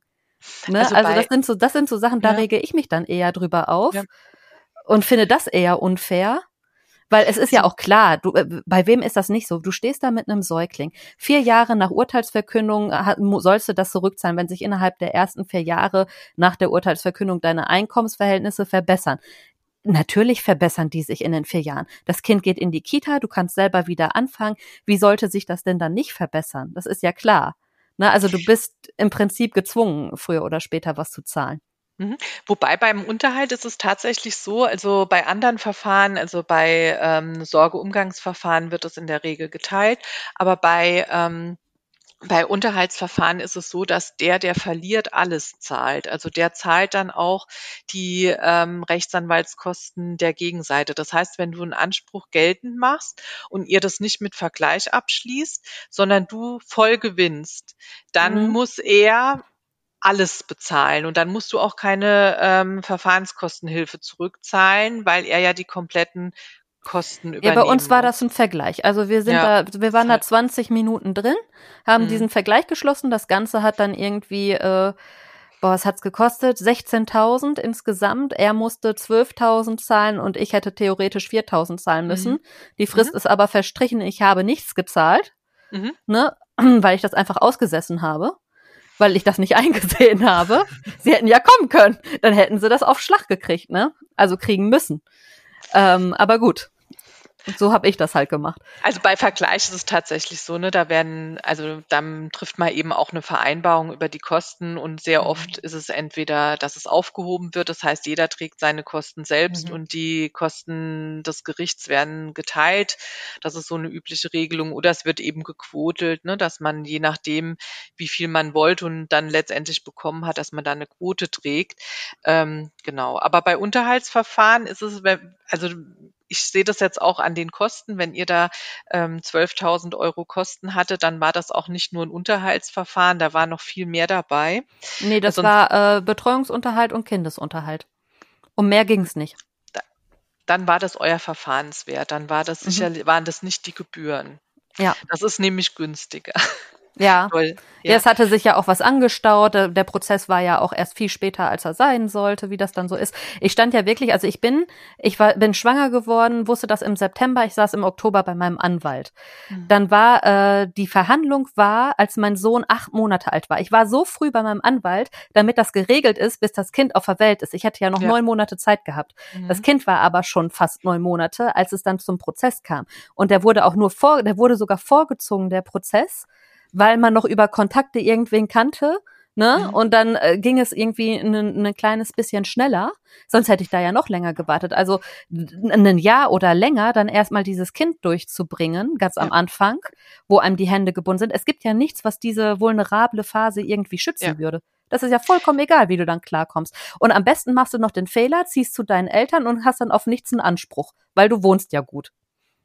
Ne? Also Also bei, das sind so, das sind so Sachen, da ja, rege ich mich dann eher drüber auf ja. und finde das eher unfair. Weil es ist ja Also, auch klar, du, äh, bei wem ist das nicht so? Du stehst da mit einem Säugling. Vier Jahre nach Urteilsverkündung hat, mu- sollst du das zurückzahlen, wenn sich innerhalb der ersten vier Jahre nach der Urteilsverkündung deine Einkommensverhältnisse verbessern. Natürlich verbessern die sich in den vier Jahren. Das Kind geht in die Kita, du kannst selber wieder anfangen. Wie sollte sich das denn dann nicht verbessern? Das ist ja klar. Ne? Also du bist im Prinzip gezwungen, früher oder später was zu zahlen. Mhm. Wobei beim Unterhalt ist es tatsächlich so, also bei anderen Verfahren, also bei ähm, Sorgeumgangsverfahren wird es in der Regel geteilt, aber bei ähm, bei Unterhaltsverfahren ist es so, dass der, der verliert, alles zahlt. Also der zahlt dann auch die ähm, Rechtsanwaltskosten der Gegenseite. Das heißt, wenn du einen Anspruch geltend machst und ihr das nicht mit Vergleich abschließt, sondern du voll gewinnst, dann Mhm. muss er alles bezahlen und dann musst du auch keine ähm, Verfahrenskostenhilfe zurückzahlen, weil er ja die kompletten Kosten Ja, bei uns übernehmen war das muss. ein Vergleich. Also wir sind Ja, da, wir ist waren da halt. zwanzig Minuten drin, haben Mhm. diesen Vergleich geschlossen. Das Ganze hat dann irgendwie, äh, boah, was hat's gekostet? sechzehntausend insgesamt. Er musste zwölftausend zahlen und ich hätte theoretisch viertausend zahlen müssen. Mhm. Die Mhm. Frist ist aber verstrichen. Ich habe nichts gezahlt, Mhm. ne, weil ich das einfach ausgesessen habe, weil ich das nicht eingesehen habe. Sie hätten ja kommen können. Dann hätten sie das auf Schlag gekriegt, ne? Also kriegen müssen. Ähm, aber gut. Und so habe ich das halt gemacht. Also bei Vergleich ist es tatsächlich so, ne, da werden, also dann trifft man eben auch eine Vereinbarung über die Kosten und sehr oft ist es entweder, dass es aufgehoben wird, das heißt, jeder trägt seine Kosten selbst Mhm. und die Kosten des Gerichts werden geteilt. Das ist so eine übliche Regelung oder es wird eben gequotelt, ne, dass man je nachdem, wie viel man wollte und dann letztendlich bekommen hat, dass man da eine Quote trägt. Ähm, genau. Aber bei Unterhaltsverfahren ist es, wenn- also ich sehe das jetzt auch an den Kosten. Wenn ihr da ähm, zwölftausend Euro Kosten hattet, dann war das auch nicht nur ein Unterhaltsverfahren, da war noch viel mehr dabei. Nee, Äh, das Sonst, war äh, Betreuungsunterhalt und Kindesunterhalt. Um mehr ging's nicht. da- dann war das euer Verfahrenswert, dann war das Mhm. sicher, waren das nicht die Gebühren. Ja. Das ist nämlich günstiger. Ja. Weil, Ja, ja, es hatte sich ja auch was angestaut. Der, der Prozess war ja auch erst viel später, als er sein sollte, wie das dann so ist. Ich stand ja wirklich, also ich bin, ich war, bin schwanger geworden, wusste das im September, ich saß im Oktober bei meinem Anwalt. Mhm. Dann war, äh, die Verhandlung war, als mein Sohn acht Monate alt war. Ich war so früh bei meinem Anwalt, damit das geregelt ist, bis das Kind auf der Welt ist. Ich hätte ja noch Ja. neun Monate Zeit gehabt. Das Mhm. Kind war aber schon fast neun Monate, als es dann zum Prozess kam. Und der wurde auch nur vor, der wurde sogar vorgezogen, der Prozess, weil man noch über Kontakte irgendwen kannte, ne? Mhm. Und dann äh, ging es irgendwie ein, ein kleines bisschen schneller. Sonst hätte ich da ja noch länger gewartet. Also ein Jahr oder länger, dann erstmal dieses Kind durchzubringen, ganz am Ja. Anfang, wo einem die Hände gebunden sind. Es gibt ja nichts, was diese vulnerable Phase irgendwie schützen Ja. würde. Das ist ja vollkommen egal, wie du dann klarkommst. Und am besten machst du noch den Fehler, ziehst zu deinen Eltern und hast dann auf nichts einen Anspruch, weil du wohnst ja gut.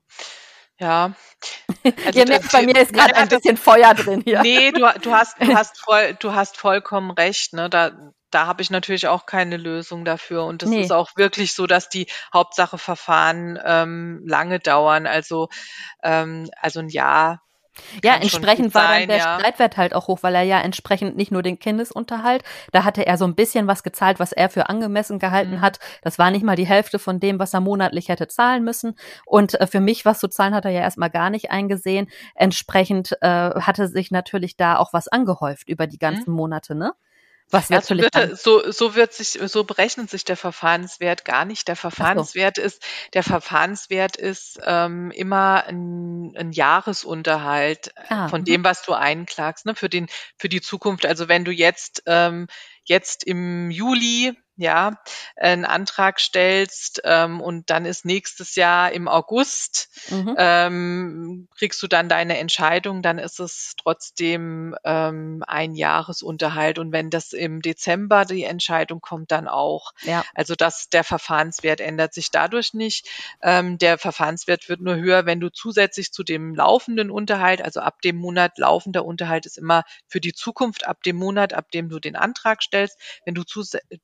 Ja. Also Ihr da- merkt, bei mir ist ja, gerade ein das- bisschen Feuer drin hier. Nee, du, du hast, du hast voll, du hast vollkommen recht, ne? Da, da habe ich natürlich auch keine Lösung dafür. Und es Nee. ist auch wirklich so, dass die Hauptsache Verfahren ähm, lange dauern. Also, ähm, also ein Jahr Ja, kann schon gut entsprechend war dann sein, der ja. Streitwert halt auch hoch, weil er ja entsprechend nicht nur den Kindesunterhalt, da hatte er so ein bisschen was gezahlt, was er für angemessen gehalten Mhm. hat. Das war nicht mal die Hälfte von dem, was er monatlich hätte zahlen müssen. Und äh, für mich, was zu zahlen, hat er ja erstmal gar nicht eingesehen. Entsprechend äh, hatte sich natürlich da auch was angehäuft über die ganzen Monate, ne? Was Ja, so natürlich wird, dann, er- so, so wird sich, so berechnet sich der Verfahrenswert gar nicht. Der ach so, Verfahrenswert ist, der Verfahrenswert ist ähm, immer ein, ein Jahresunterhalt äh, ah, von mhm, dem, was du einklagst, ne, für den, für die Zukunft. Also wenn du jetzt, ähm, jetzt im Juli, ja, einen Antrag stellst ähm, und dann ist nächstes Jahr im August, mhm, ähm, kriegst du dann deine Entscheidung, dann ist es trotzdem ähm, ein Jahresunterhalt. Und wenn das im Dezember die Entscheidung kommt, dann auch. ja, Also das, der Verfahrenswert ändert sich dadurch nicht. Ähm, der Verfahrenswert wird nur höher, wenn du zusätzlich zu dem laufenden Unterhalt, also ab dem Monat laufender Unterhalt ist immer für die Zukunft ab dem Monat, ab dem du den Antrag stellst, wenn du zus zusätzlich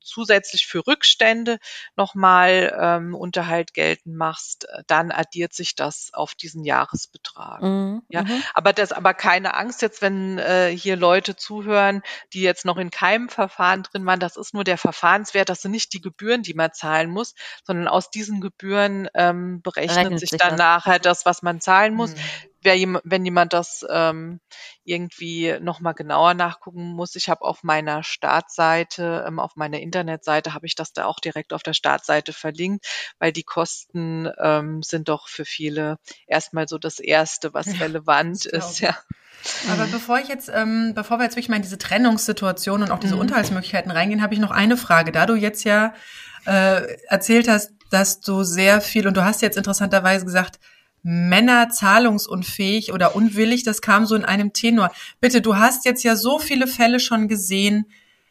zusätzlich für Rückstände nochmal ähm, Unterhalt geltend machst, dann addiert sich das auf diesen Jahresbetrag. Mhm. Ja, Mhm. aber das, aber keine Angst jetzt, wenn äh, hier Leute zuhören, die jetzt noch in keinem Verfahren drin waren. Das ist nur der Verfahrenswert. Das sind nicht die Gebühren, die man zahlen muss, sondern aus diesen Gebühren ähm, berechnet Rechnet sich sich dann das. nachher das, was man zahlen muss. Hm. Wer jem- Wenn jemand das ähm, irgendwie nochmal genauer nachgucken muss, ich habe auf meiner Startseite, ähm, auf meiner Internetseite, habe ich das da auch direkt auf der Startseite verlinkt, weil die Kosten ähm, sind doch für viele erstmal so das Erste, was Ja, relevant das glaub ist. ich. Ja. Aber bevor ich jetzt, ähm, bevor wir jetzt wirklich mal in diese Trennungssituation und auch diese Mhm. Unterhaltsmöglichkeiten reingehen, habe ich noch eine Frage. Da du jetzt ja äh, erzählt hast, dass du sehr viel, und du hast jetzt interessanterweise gesagt, Männer zahlungsunfähig oder unwillig, das kam so in einem Tenor. Bitte, du hast jetzt ja so viele Fälle schon gesehen.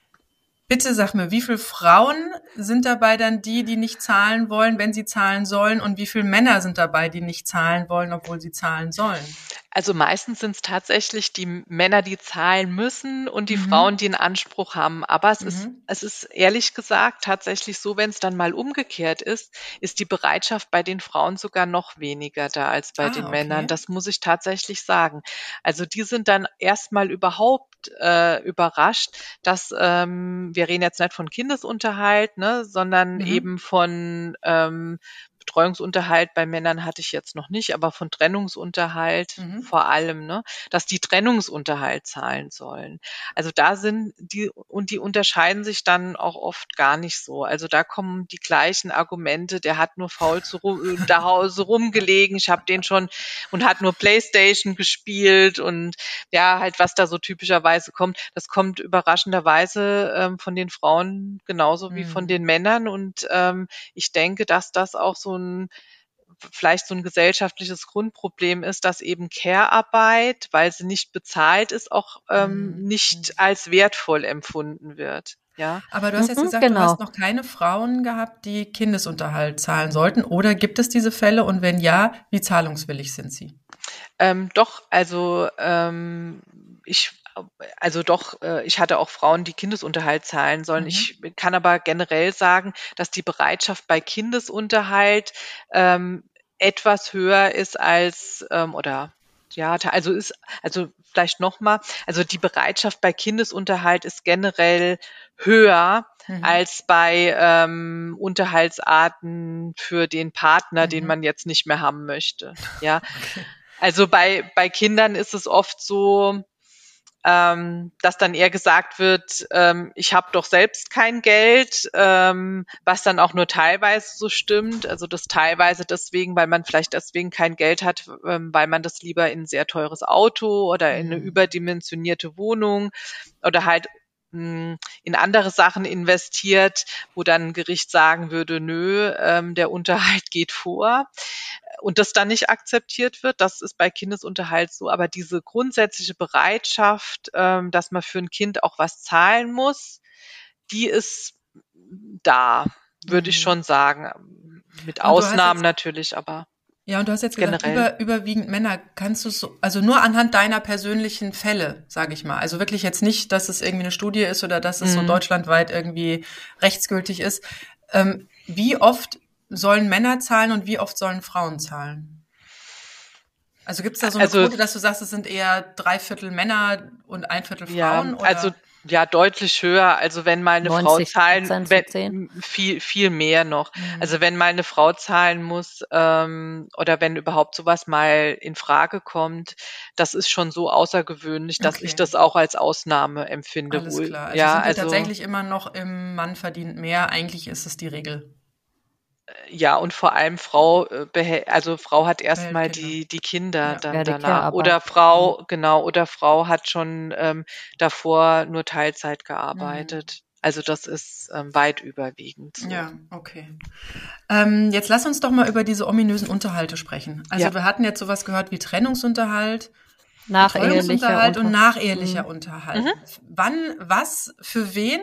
Bitte sag mir, wie viele Frauen sind dabei dann die, die nicht zahlen wollen, wenn sie zahlen sollen? Und wie viele Männer sind dabei, die nicht zahlen wollen, obwohl sie zahlen sollen? Also meistens sind es tatsächlich die Männer, die zahlen müssen und die Mhm. Frauen, die einen Anspruch haben. Aber es ist, Mhm. es ist ehrlich gesagt tatsächlich so, wenn es dann mal umgekehrt ist, ist die Bereitschaft bei den Frauen sogar noch weniger da als bei den Ah, Männern. okay. Das muss ich tatsächlich sagen. Also die sind dann erstmal überhaupt äh, überrascht, dass ähm, wir reden jetzt nicht von Kindesunterhalt, ne, sondern Mhm. eben von ähm, Betreuungsunterhalt bei Männern hatte ich jetzt noch nicht, aber von Trennungsunterhalt Mhm. vor allem, ne, dass die Trennungsunterhalt zahlen sollen. Also da sind die, und die unterscheiden sich dann auch oft gar nicht so. Also da kommen die gleichen Argumente, der hat nur faul zu rum, da Hause rumgelegen, ich habe den schon und hat nur Playstation gespielt und ja, halt was da so typischerweise kommt, das kommt überraschenderweise ähm, von den Frauen genauso wie von Mhm. den Männern und ähm, ich denke, dass das auch so ein vielleicht so ein gesellschaftliches Grundproblem ist, dass eben Care-Arbeit, weil sie nicht bezahlt ist, auch ähm, Mhm. nicht als wertvoll empfunden wird. Ja. Aber du hast jetzt Mhm, gesagt, du genau. hast noch keine Frauen gehabt, die Kindesunterhalt zahlen sollten. Oder gibt es diese Fälle? Und wenn ja, wie zahlungswillig sind sie? Ähm, doch, also ähm, ich also doch, äh, ich hatte auch Frauen, die Kindesunterhalt zahlen sollen. Mhm. Ich kann aber generell sagen, dass die Bereitschaft bei Kindesunterhalt ähm, etwas höher ist als ähm, oder ja, ta- also ist also vielleicht noch mal, also die Bereitschaft bei Kindesunterhalt ist generell höher Mhm. als bei ähm, Unterhaltsarten für den Partner, den Mhm. man jetzt nicht mehr haben möchte. Ja, Okay. also bei, bei Kindern ist es oft so, ähm, dass dann eher gesagt wird, ähm, ich habe doch selbst kein Geld, ähm, was dann auch nur teilweise so stimmt. Also das teilweise deswegen, weil man vielleicht deswegen kein Geld hat, ähm, weil man das lieber in ein sehr teures Auto oder in eine Mhm. überdimensionierte Wohnung oder halt mh, in andere Sachen investiert, wo dann ein Gericht sagen würde, nö, ähm, der Unterhalt geht vor und das dann nicht akzeptiert wird. Das ist bei Kindesunterhalt so. Aber diese grundsätzliche Bereitschaft, ähm, dass man für ein Kind auch was zahlen muss, die ist da, würde ich Mhm. schon sagen. Mit Und du hast Ausnahmen jetzt, natürlich, aber ja, und du hast jetzt gesagt, generell. über, überwiegend Männer. Kannst du so, also nur anhand deiner persönlichen Fälle, sage ich mal. Also wirklich jetzt nicht, dass es irgendwie eine Studie ist oder dass es so Mhm. deutschlandweit irgendwie rechtsgültig ist. Ähm, wie oft sollen Männer zahlen und wie oft sollen Frauen zahlen? Also gibt es da so eine Also Quote, dass du sagst, es sind eher drei Viertel Männer und ein Viertel ja, Frauen? also Oder? ja, deutlich höher. Also wenn mal eine Frau neunzig zahlen, Prozent zu wenn, zehn. viel, viel mehr noch. Also Mhm. wenn mal eine Frau zahlen muss ähm, oder wenn überhaupt sowas mal in Frage kommt, das ist schon so außergewöhnlich, dass ich Okay, das auch als Ausnahme empfinde. alles Wo, klar. Also ja, sind wir also tatsächlich immer noch im Mann verdient mehr. Eigentlich ist es die Regel. ja, und vor allem Frau, äh, behält, also Frau hat Behält erstmal Kinder. die, die Kinder Ja. dann Ja, die danach. Care-Arbeit. Oder Mhm. Frau, genau, oder Frau hat schon ähm, davor nur Teilzeit Mhm. gearbeitet. Also das ist ähm, weit überwiegend so. Ja, okay. Ähm, jetzt lass uns doch mal über diese ominösen Unterhalte sprechen. Also Ja. wir hatten jetzt sowas gehört wie Trennungsunterhalt, Nachehelicher Betreuungsunterhalt und Unter. nachehelicher Mhm. Unterhalt. Mhm. Wann, was, für wen?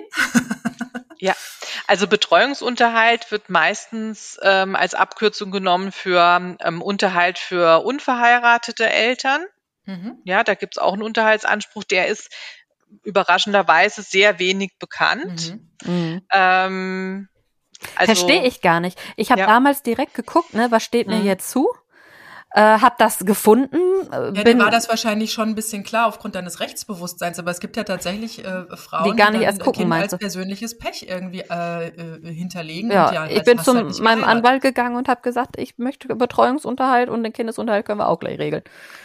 Ja, also Betreuungsunterhalt wird meistens ähm, als Abkürzung genommen für ähm, Unterhalt für unverheiratete Eltern. Mhm. Ja, da gibt's auch einen Unterhaltsanspruch, der ist überraschenderweise sehr wenig bekannt. Mhm. Ähm, also, Verstehe ich gar nicht. Ich habe ja. damals direkt geguckt, ne, was steht mir Mhm. jetzt zu? Äh, hab das gefunden. Äh, Ja, bin, dir war das wahrscheinlich schon ein bisschen klar aufgrund deines Rechtsbewusstseins, aber es gibt ja tatsächlich äh, Frauen, Die gar nicht dann erst gucken, Kinder meinst als du? persönliches Pech irgendwie äh, äh, hinterlegen. ja, und ja, ich halt, bin hast zu halt nicht meinem geheiratet. Anwalt gegangen und habe gesagt, ich möchte Betreuungsunterhalt und den Kindesunterhalt können wir auch gleich regeln.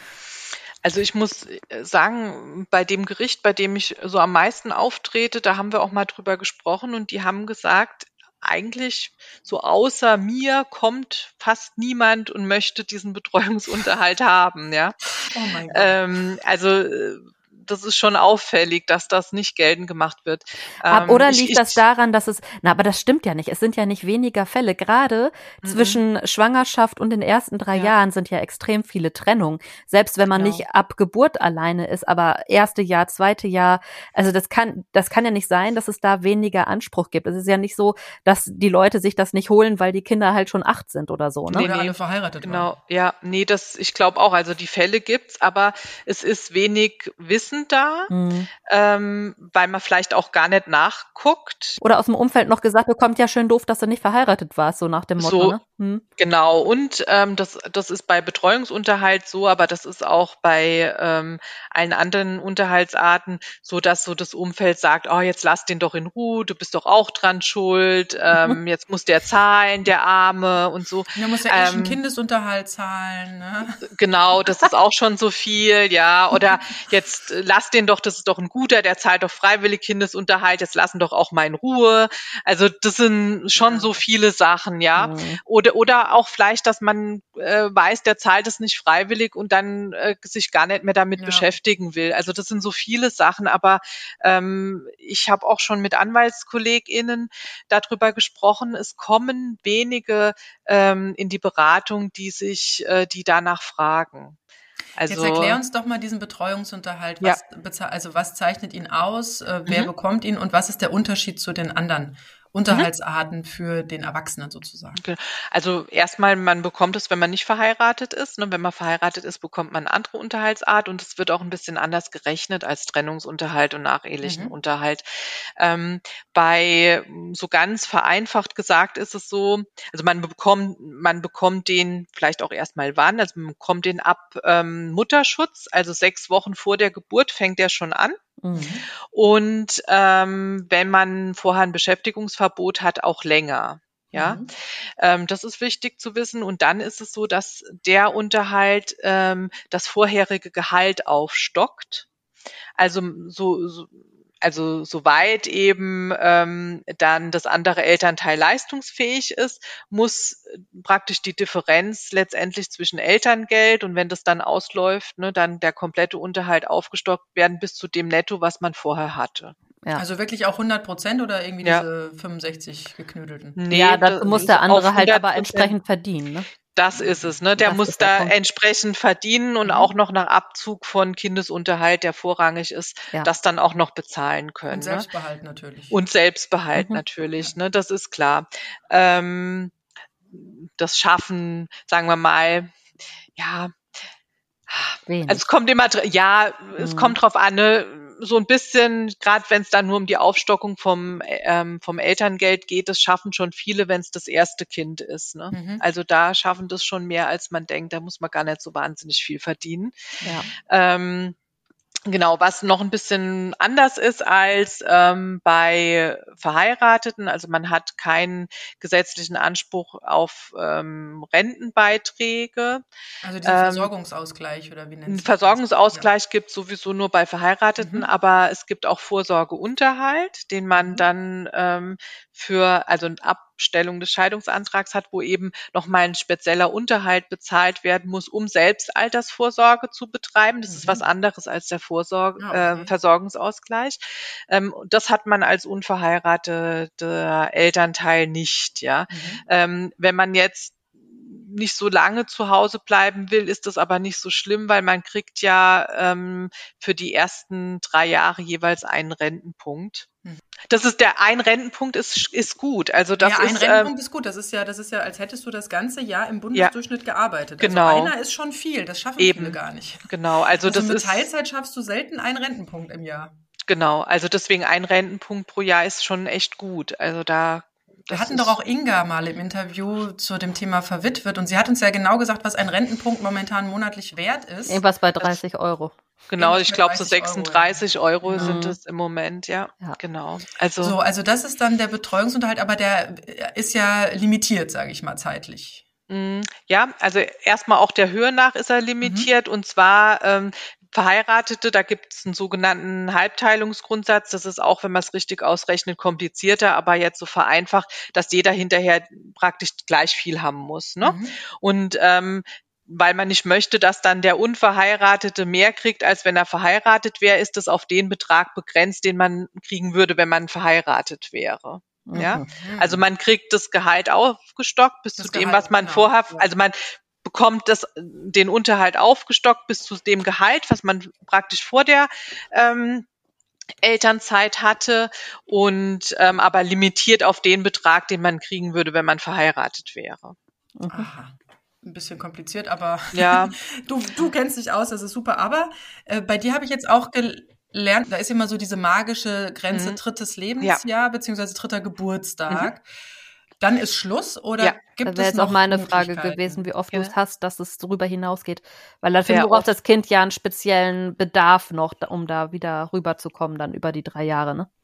Also ich muss sagen, bei dem Gericht, bei dem ich so am meisten auftrete, da haben wir auch mal drüber gesprochen und die haben gesagt, eigentlich so außer mir kommt fast niemand und möchte diesen Betreuungsunterhalt haben, ja. Oh mein Gott. Ähm, also äh, das ist schon auffällig, dass das nicht geltend gemacht wird. Ab, Ähm, oder ich, liegt ich, das daran, dass es, na, aber das stimmt ja nicht. Es sind ja nicht weniger Fälle. Gerade Mhm. zwischen Schwangerschaft und den ersten drei Ja. Jahren sind ja extrem viele Trennungen. Selbst wenn man Genau. nicht ab Geburt alleine ist, aber erste Jahr, zweite Jahr, also das kann, das kann ja nicht sein, dass es da weniger Anspruch gibt. Es ist ja nicht so, dass die Leute sich das nicht holen, weil die Kinder halt schon acht sind oder so, ne? Nee, Oder nee. alle verheiratet waren. Genau, ja, nee, das, ich glaube auch, also die Fälle gibt's, aber es ist wenig Wissen da, Mhm. ähm, weil man vielleicht auch gar nicht nachguckt. Oder aus dem Umfeld noch gesagt bekommt, ja schön doof, dass du nicht verheiratet warst, so nach dem Motto, So, ne? Hm. genau. Und ähm, das, das ist bei Betreuungsunterhalt so, aber das ist auch bei ähm, allen anderen Unterhaltsarten so, dass so das Umfeld sagt, oh, jetzt lass den doch in Ruhe, du bist doch auch dran schuld, ähm, jetzt muss der zahlen, der Arme und so. Du musst ja eh schon Ähm, Kindesunterhalt zahlen, ne? Genau, das ist auch schon so viel, ja. Oder jetzt äh, lass den doch, das ist doch ein guter, der zahlt doch freiwillig Kindesunterhalt, jetzt lassen doch auch mal in Ruhe. Also das sind schon Ja. so viele Sachen, ja. Mhm. Oder oder auch vielleicht, dass man äh, weiß, der zahlt es nicht freiwillig und dann äh, sich gar nicht mehr damit Ja. beschäftigen will. Also das sind so viele Sachen, aber ähm, ich habe auch schon mit AnwaltskollegInnen darüber gesprochen. Es kommen wenige ähm, in die Beratung, die sich, äh, die danach fragen. Also, Jetzt erklär uns doch mal diesen Betreuungsunterhalt. Ja. Was bezahl- also was zeichnet ihn aus? Äh, wer Mhm. bekommt ihn und was ist der Unterschied zu den anderen Unterhaltsarten für den Erwachsenen sozusagen? Also erstmal, man bekommt es, wenn man nicht verheiratet ist. Ne? Wenn man verheiratet ist, bekommt man eine andere Unterhaltsart und es wird auch ein bisschen anders gerechnet als Trennungsunterhalt und nachehelichen Mhm. Unterhalt. Ähm, bei so ganz vereinfacht gesagt ist es so, also man bekommt, man bekommt den vielleicht auch erstmal wann, also man bekommt den ab ähm, Mutterschutz, also sechs Wochen vor der Geburt fängt der schon an. Mhm. Und ähm, wenn man vorher ein Beschäftigungsverbot hat, auch länger. Ja, Mhm. ähm, das ist wichtig zu wissen. Und dann ist es so, dass der Unterhalt ähm, das vorherige Gehalt aufstockt. Also so, so also soweit eben ähm, dann das andere Elternteil leistungsfähig ist, muss praktisch die Differenz letztendlich zwischen Elterngeld und wenn das dann ausläuft, ne, dann der komplette Unterhalt aufgestockt werden bis zu dem Netto, was man vorher hatte. Ja. Also wirklich auch hundert Prozent oder irgendwie Ja. diese fünfundsechzig geknüdelten? Nee, ja, das dazu muss ist der andere auf halt aber hundert Prozent. entsprechend verdienen, ne? Das ist es, ne? Der Das muss ist der da Punkt. entsprechend verdienen und Mhm. auch noch nach Abzug von Kindesunterhalt, der vorrangig ist, Ja. das dann auch noch bezahlen können. Und Ne? Selbstbehalt natürlich. Und Selbstbehalt Mhm. natürlich, ne? Das ist klar. Ähm, das Schaffen, sagen wir mal, ja, Wenig. also es kommt immer, dr- ja, es Mhm. kommt drauf an, ne? So ein bisschen, gerade wenn es dann nur um die Aufstockung vom, ähm, vom Elterngeld geht, das schaffen schon viele, wenn es das erste Kind ist. Ne? Mhm. Also da schaffen das schon mehr, als man denkt. Da muss man gar nicht so wahnsinnig viel verdienen. Ja. Ähm, Genau, was noch ein bisschen anders ist als ähm, bei Verheirateten. Also man hat keinen gesetzlichen Anspruch auf ähm, Rentenbeiträge. Also diesen Ähm, Versorgungsausgleich oder wie nennt Einen sich das? Versorgungsausgleich gibt es sowieso nur bei Verheirateten, Mhm. aber es gibt auch Vorsorgeunterhalt, den man Mhm. dann ähm, für, also eine Abstellung des Scheidungsantrags hat, wo eben nochmal ein spezieller Unterhalt bezahlt werden muss, um selbst Altersvorsorge zu betreiben. Das ist Mhm. was anderes als der Vorsorge, Ah, okay. äh, Versorgungsausgleich. Ähm, das hat man als unverheirateter Elternteil nicht, ja. Mhm. Ähm, wenn man jetzt nicht so lange zu Hause bleiben will, ist das aber nicht so schlimm, weil man kriegt ja ähm, für die ersten drei Jahre jeweils einen Rentenpunkt. Mhm. Das ist der ein Rentenpunkt ist ist gut. Also das Ja, ein ist Rentenpunkt ähm, ist gut. Das ist ja, das ist ja, als hättest du das ganze Jahr im Bundesdurchschnitt gearbeitet. Genau. Also einer ist schon viel. Das schaffen Eben. viele gar nicht. genau. Also, Also das mit ist Teilzeit schaffst du selten einen Rentenpunkt im Jahr. genau. Also deswegen ein Rentenpunkt pro Jahr ist schon echt gut. Also da Wir das hatten ist, doch auch Inga mal im Interview zu dem Thema verwitwet und sie hat uns ja genau gesagt, was ein Rentenpunkt momentan monatlich wert ist. Irgendwas bei dreißig Euro. genau, Irgendwas ich bei glaube so dreißig Euro, ja. sechsunddreißig Euro Ja. sind Mhm. es im Moment, ja, Ja. genau. Also So, also das ist dann der Betreuungsunterhalt, aber der ist ja limitiert, sage ich mal, zeitlich. Mm, ja, also erstmal auch der Höhe nach ist er limitiert und zwar ähm, Verheiratete, da gibt es einen sogenannten Halbteilungsgrundsatz. Das ist auch, wenn man es richtig ausrechnet, komplizierter, aber jetzt so vereinfacht, dass jeder hinterher praktisch gleich viel haben muss. Ne? Mhm. Und ähm, weil man nicht möchte, dass dann der Unverheiratete mehr kriegt, als wenn er verheiratet wäre, ist es auf den Betrag begrenzt, den man kriegen würde, wenn man verheiratet wäre. Ja, Mhm. also man kriegt das Gehalt aufgestockt bis Das zu dem, Gehalt, was man genau, vorher, ja. also man bekommt das, den Unterhalt aufgestockt bis zu dem Gehalt, was man praktisch vor der ähm, Elternzeit hatte und ähm, aber limitiert auf den Betrag, den man kriegen würde, wenn man verheiratet wäre. Mhm. Aha. Ein bisschen kompliziert, aber Ja, du, du kennst dich aus, das ist super. Aber äh, bei dir habe ich jetzt auch gelernt, da ist immer so diese magische Grenze Mhm. drittes ja, Lebensjahr beziehungsweise dritter mhm. Geburtstag. Dann ist Schluss oder ja, Das gibt wäre es jetzt auch noch meine Frage Möglichkeiten? gewesen, wie oft du Genau. es hast, dass es darüber hinausgeht. Weil dafür Sehr braucht oft. das Kind ja einen speziellen Bedarf noch, da- um da wieder rüberzukommen, dann über die drei Jahre, ne?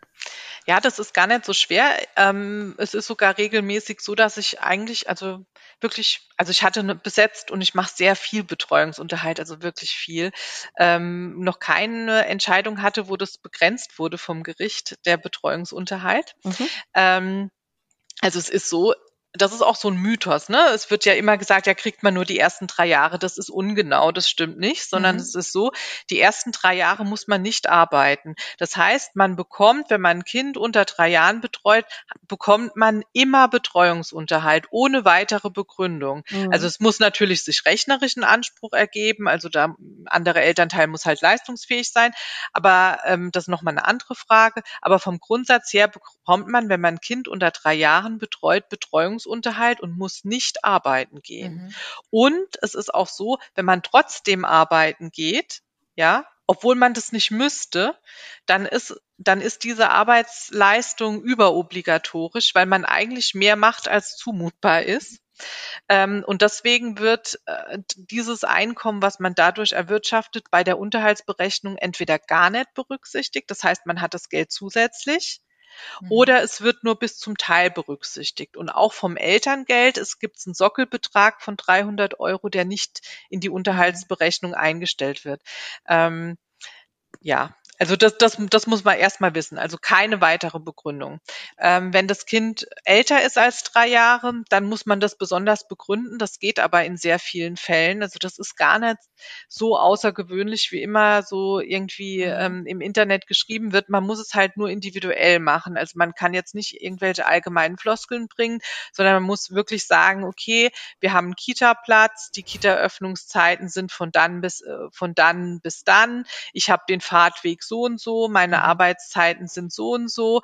Ja, das ist gar nicht so schwer. Ähm, es ist sogar regelmäßig so, dass ich eigentlich, also wirklich, also ich hatte ne, besetzt und ich mache sehr viel Betreuungsunterhalt, also wirklich viel, ähm, noch keine Entscheidung hatte, wo das begrenzt wurde vom Gericht, der Betreuungsunterhalt. Mhm. Ähm, also es ist so, das ist auch so ein Mythos, ne? Es wird ja immer gesagt, ja, kriegt man nur die ersten drei Jahre. Das ist ungenau, das stimmt nicht, sondern Mhm. es ist so, die ersten drei Jahre muss man nicht arbeiten. Das heißt, man bekommt, wenn man ein Kind unter drei Jahren betreut, bekommt man immer Betreuungsunterhalt ohne weitere Begründung. Also Mhm. es muss natürlich sich rechnerisch einen Anspruch ergeben, also der andere Elternteil muss halt leistungsfähig sein, aber ähm, das ist nochmal eine andere Frage. Aber vom Grundsatz her bekommt man, wenn man ein Kind unter drei Jahren betreut, Betreuungsunterhalt und muss nicht arbeiten gehen. Mhm. Und es ist auch so, wenn man trotzdem arbeiten geht, ja, obwohl man das nicht müsste, dann ist, dann ist diese Arbeitsleistung überobligatorisch, weil man eigentlich mehr macht, als zumutbar ist. Ähm, und deswegen wird äh, dieses Einkommen, was man dadurch erwirtschaftet, bei der Unterhaltsberechnung entweder gar nicht berücksichtigt, das heißt, man hat das Geld zusätzlich, Mhm. oder es wird nur bis zum Teil berücksichtigt. Und auch vom Elterngeld, es gibt einen Sockelbetrag von dreihundert Euro, der nicht in die Mhm. Unterhaltsberechnung eingestellt wird. Ähm, ja, also das, das, das muss man erstmal wissen. Also keine weitere Begründung. Ähm, wenn das Kind älter ist als drei Jahre, dann muss man das besonders begründen. Das geht aber in sehr vielen Fällen. Also das ist gar nicht so außergewöhnlich, wie immer so irgendwie Mhm. ähm, im Internet geschrieben wird. Man muss es halt nur individuell machen. Also man kann jetzt nicht irgendwelche allgemeinen Floskeln bringen, sondern man muss wirklich sagen, okay, wir haben einen Kita-Platz, die Kita-Öffnungszeiten sind von dann bis äh, von dann bis dann. Ich habe den Fahrtweg so und so, meine Mhm. Arbeitszeiten sind so und so.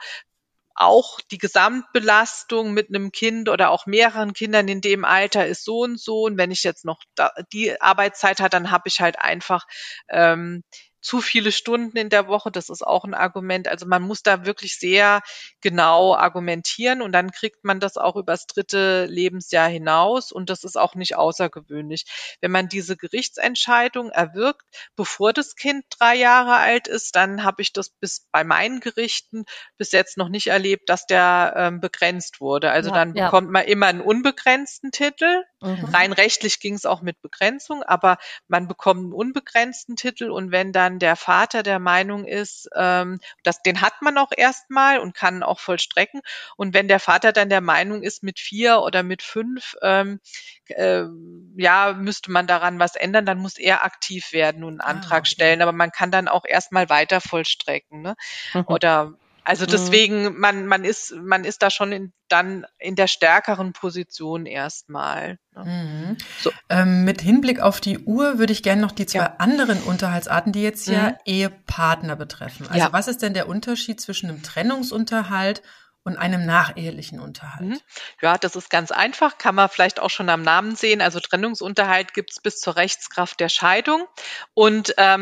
Auch die Gesamtbelastung mit einem Kind oder auch mehreren Kindern in dem Alter ist so und so. Und wenn ich jetzt noch da, die Arbeitszeit habe, dann habe ich halt einfach ähm, zu viele Stunden in der Woche. Das ist auch ein Argument. Also man muss da wirklich sehr genau argumentieren und dann kriegt man das auch übers dritte Lebensjahr hinaus. Und das ist auch nicht außergewöhnlich. Wenn man diese Gerichtsentscheidung erwirkt, bevor das Kind drei Jahre alt ist, dann habe ich das bis bei meinen Gerichten bis jetzt noch nicht erlebt, dass der ähm, begrenzt wurde. Also Ja, dann ja. bekommt man immer einen unbegrenzten Titel. Mhm. Rein rechtlich ging es auch mit Begrenzung, aber man bekommt einen unbegrenzten Titel und wenn dann der Vater der Meinung ist, ähm, dass den hat man auch erstmal und kann auch vollstrecken und wenn der Vater dann der Meinung ist, mit vier oder mit fünf, ähm, äh, ja, müsste man daran was ändern, dann muss er aktiv werden und einen Ah, Antrag okay. stellen, aber man kann dann auch erstmal weiter vollstrecken, ne? Mhm. Oder also Mhm. deswegen, man, man ist, man ist da schon in, dann in der stärkeren Position erstmal. Ne? Mhm. So, Ähm, mit Hinblick auf die Uhr würde ich gerne noch die zwei ja. anderen Unterhaltsarten, die jetzt ja Mhm. Ehepartner betreffen. Also Ja. was ist denn der Unterschied zwischen einem Trennungsunterhalt und einem nachehelichen Unterhalt? Mhm. Ja, das ist ganz einfach, kann man vielleicht auch schon am Namen sehen. Also Trennungsunterhalt gibt's bis zur Rechtskraft der Scheidung und ähm,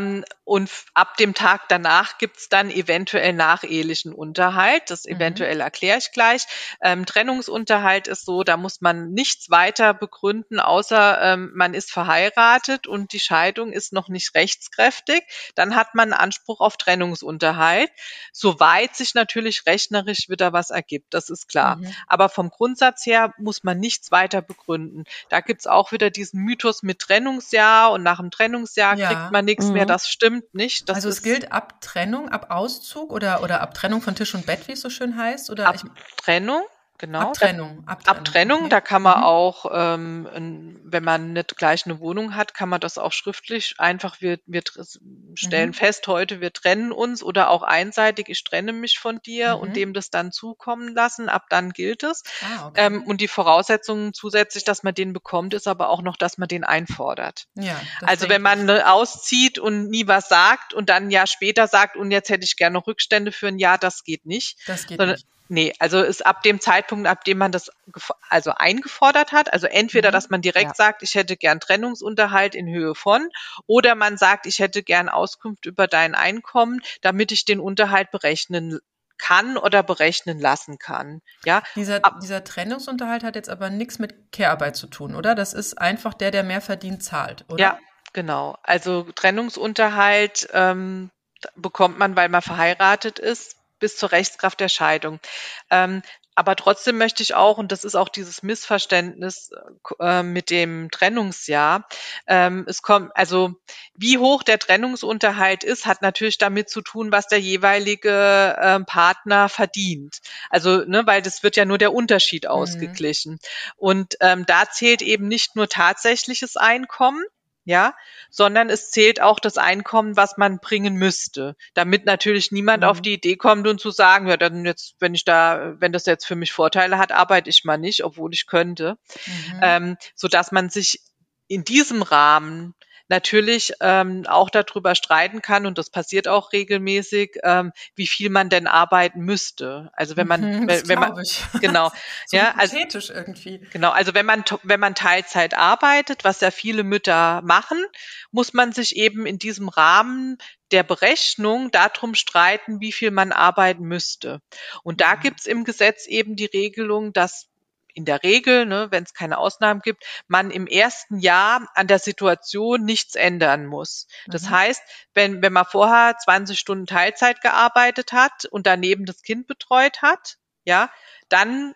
Und ab dem Tag danach gibt's dann eventuell nachehelichen Unterhalt. Das eventuell mhm. erkläre ich gleich. Ähm, Trennungsunterhalt ist so, da muss man nichts weiter begründen, außer ähm, man ist verheiratet und die Scheidung ist noch nicht rechtskräftig. Dann hat man Anspruch auf Trennungsunterhalt, soweit sich natürlich rechnerisch wieder was ergibt. Das ist klar. Mhm. Aber vom Grundsatz her muss man nichts weiter begründen. Da gibt's auch wieder diesen Mythos mit Trennungsjahr und nach dem Trennungsjahr ja. kriegt man nichts mhm. mehr. Das stimmt nicht. Das also es gilt ab Trennung, ab Auszug oder, oder ab Trennung von Tisch und Bett, wie es so schön heißt? Oder ab ich, Trennung, genau. Ab Trennung. Ab Trennung, ab Trennung okay. Da kann man mhm. auch, ähm, wenn man nicht gleich eine Wohnung hat, kann man das auch schriftlich einfach, wir, wir stellen mhm. fest, heute wir trennen uns oder auch einseitig, ich trenne mich von dir mhm. und dem das dann zukommen lassen. Ab dann gilt es. Ah, okay. ähm, und die Voraussetzungen zusätzlich, dass man den bekommt, ist aber auch noch, dass man den einfordert. Ja, also wenn man ich. auszieht und nie was sagt und dann ein Jahr später sagt, und jetzt hätte ich gerne noch Rückstände für ein Jahr, das geht nicht. Das geht sondern, nicht. Nee, also ist ab dem Zeitpunkt, ab dem man das also eingefordert hat, also entweder, dass man direkt ja. sagt, ich hätte gern Trennungsunterhalt in Höhe von, oder man sagt, ich hätte gern Auskunft über dein Einkommen, damit ich den Unterhalt berechnen kann oder berechnen lassen kann. Ja. Dieser, ab, dieser Trennungsunterhalt hat jetzt aber nichts mit Care-Arbeit zu tun, oder? Das ist einfach der, der mehr verdient, zahlt, oder? Ja, genau. Also Trennungsunterhalt ähm, bekommt man, weil man verheiratet ist, bis zur Rechtskraft der Scheidung. Ähm, aber trotzdem möchte ich auch, und das ist auch dieses Missverständnis äh, mit dem Trennungsjahr, ähm, es kommt, also wie hoch der Trennungsunterhalt ist, hat natürlich damit zu tun, was der jeweilige äh, Partner verdient. Also, ne, weil das wird ja nur der Unterschied ausgeglichen. Mhm. Und ähm, da zählt eben nicht nur tatsächliches Einkommen, ja, sondern es zählt auch das Einkommen, was man bringen müsste, damit natürlich niemand mhm. auf die Idee kommt und zu sagen, ja, dann jetzt, wenn ich da, wenn das jetzt für mich Vorteile hat, arbeite ich mal nicht, obwohl ich könnte, mhm. ähm, so dass man sich in diesem Rahmen natürlich ähm, auch darüber streiten kann, und das passiert auch regelmäßig, ähm, wie viel man denn arbeiten müsste. Also wenn man, mhm, wenn, wenn man, ich. genau, so ja, hypothetisch also, irgendwie. Genau, also wenn man wenn man Teilzeit arbeitet, was ja viele Mütter machen, muss man sich eben in diesem Rahmen der Berechnung darum streiten, wie viel man arbeiten müsste. Und da gibt's im Gesetz eben die Regelung, dass in der Regel, ne, wenn es keine Ausnahmen gibt, man im ersten Jahr an der Situation nichts ändern muss. Das mhm. heißt, wenn, wenn man vorher zwanzig Stunden Teilzeit gearbeitet hat und daneben das Kind betreut hat, ja, dann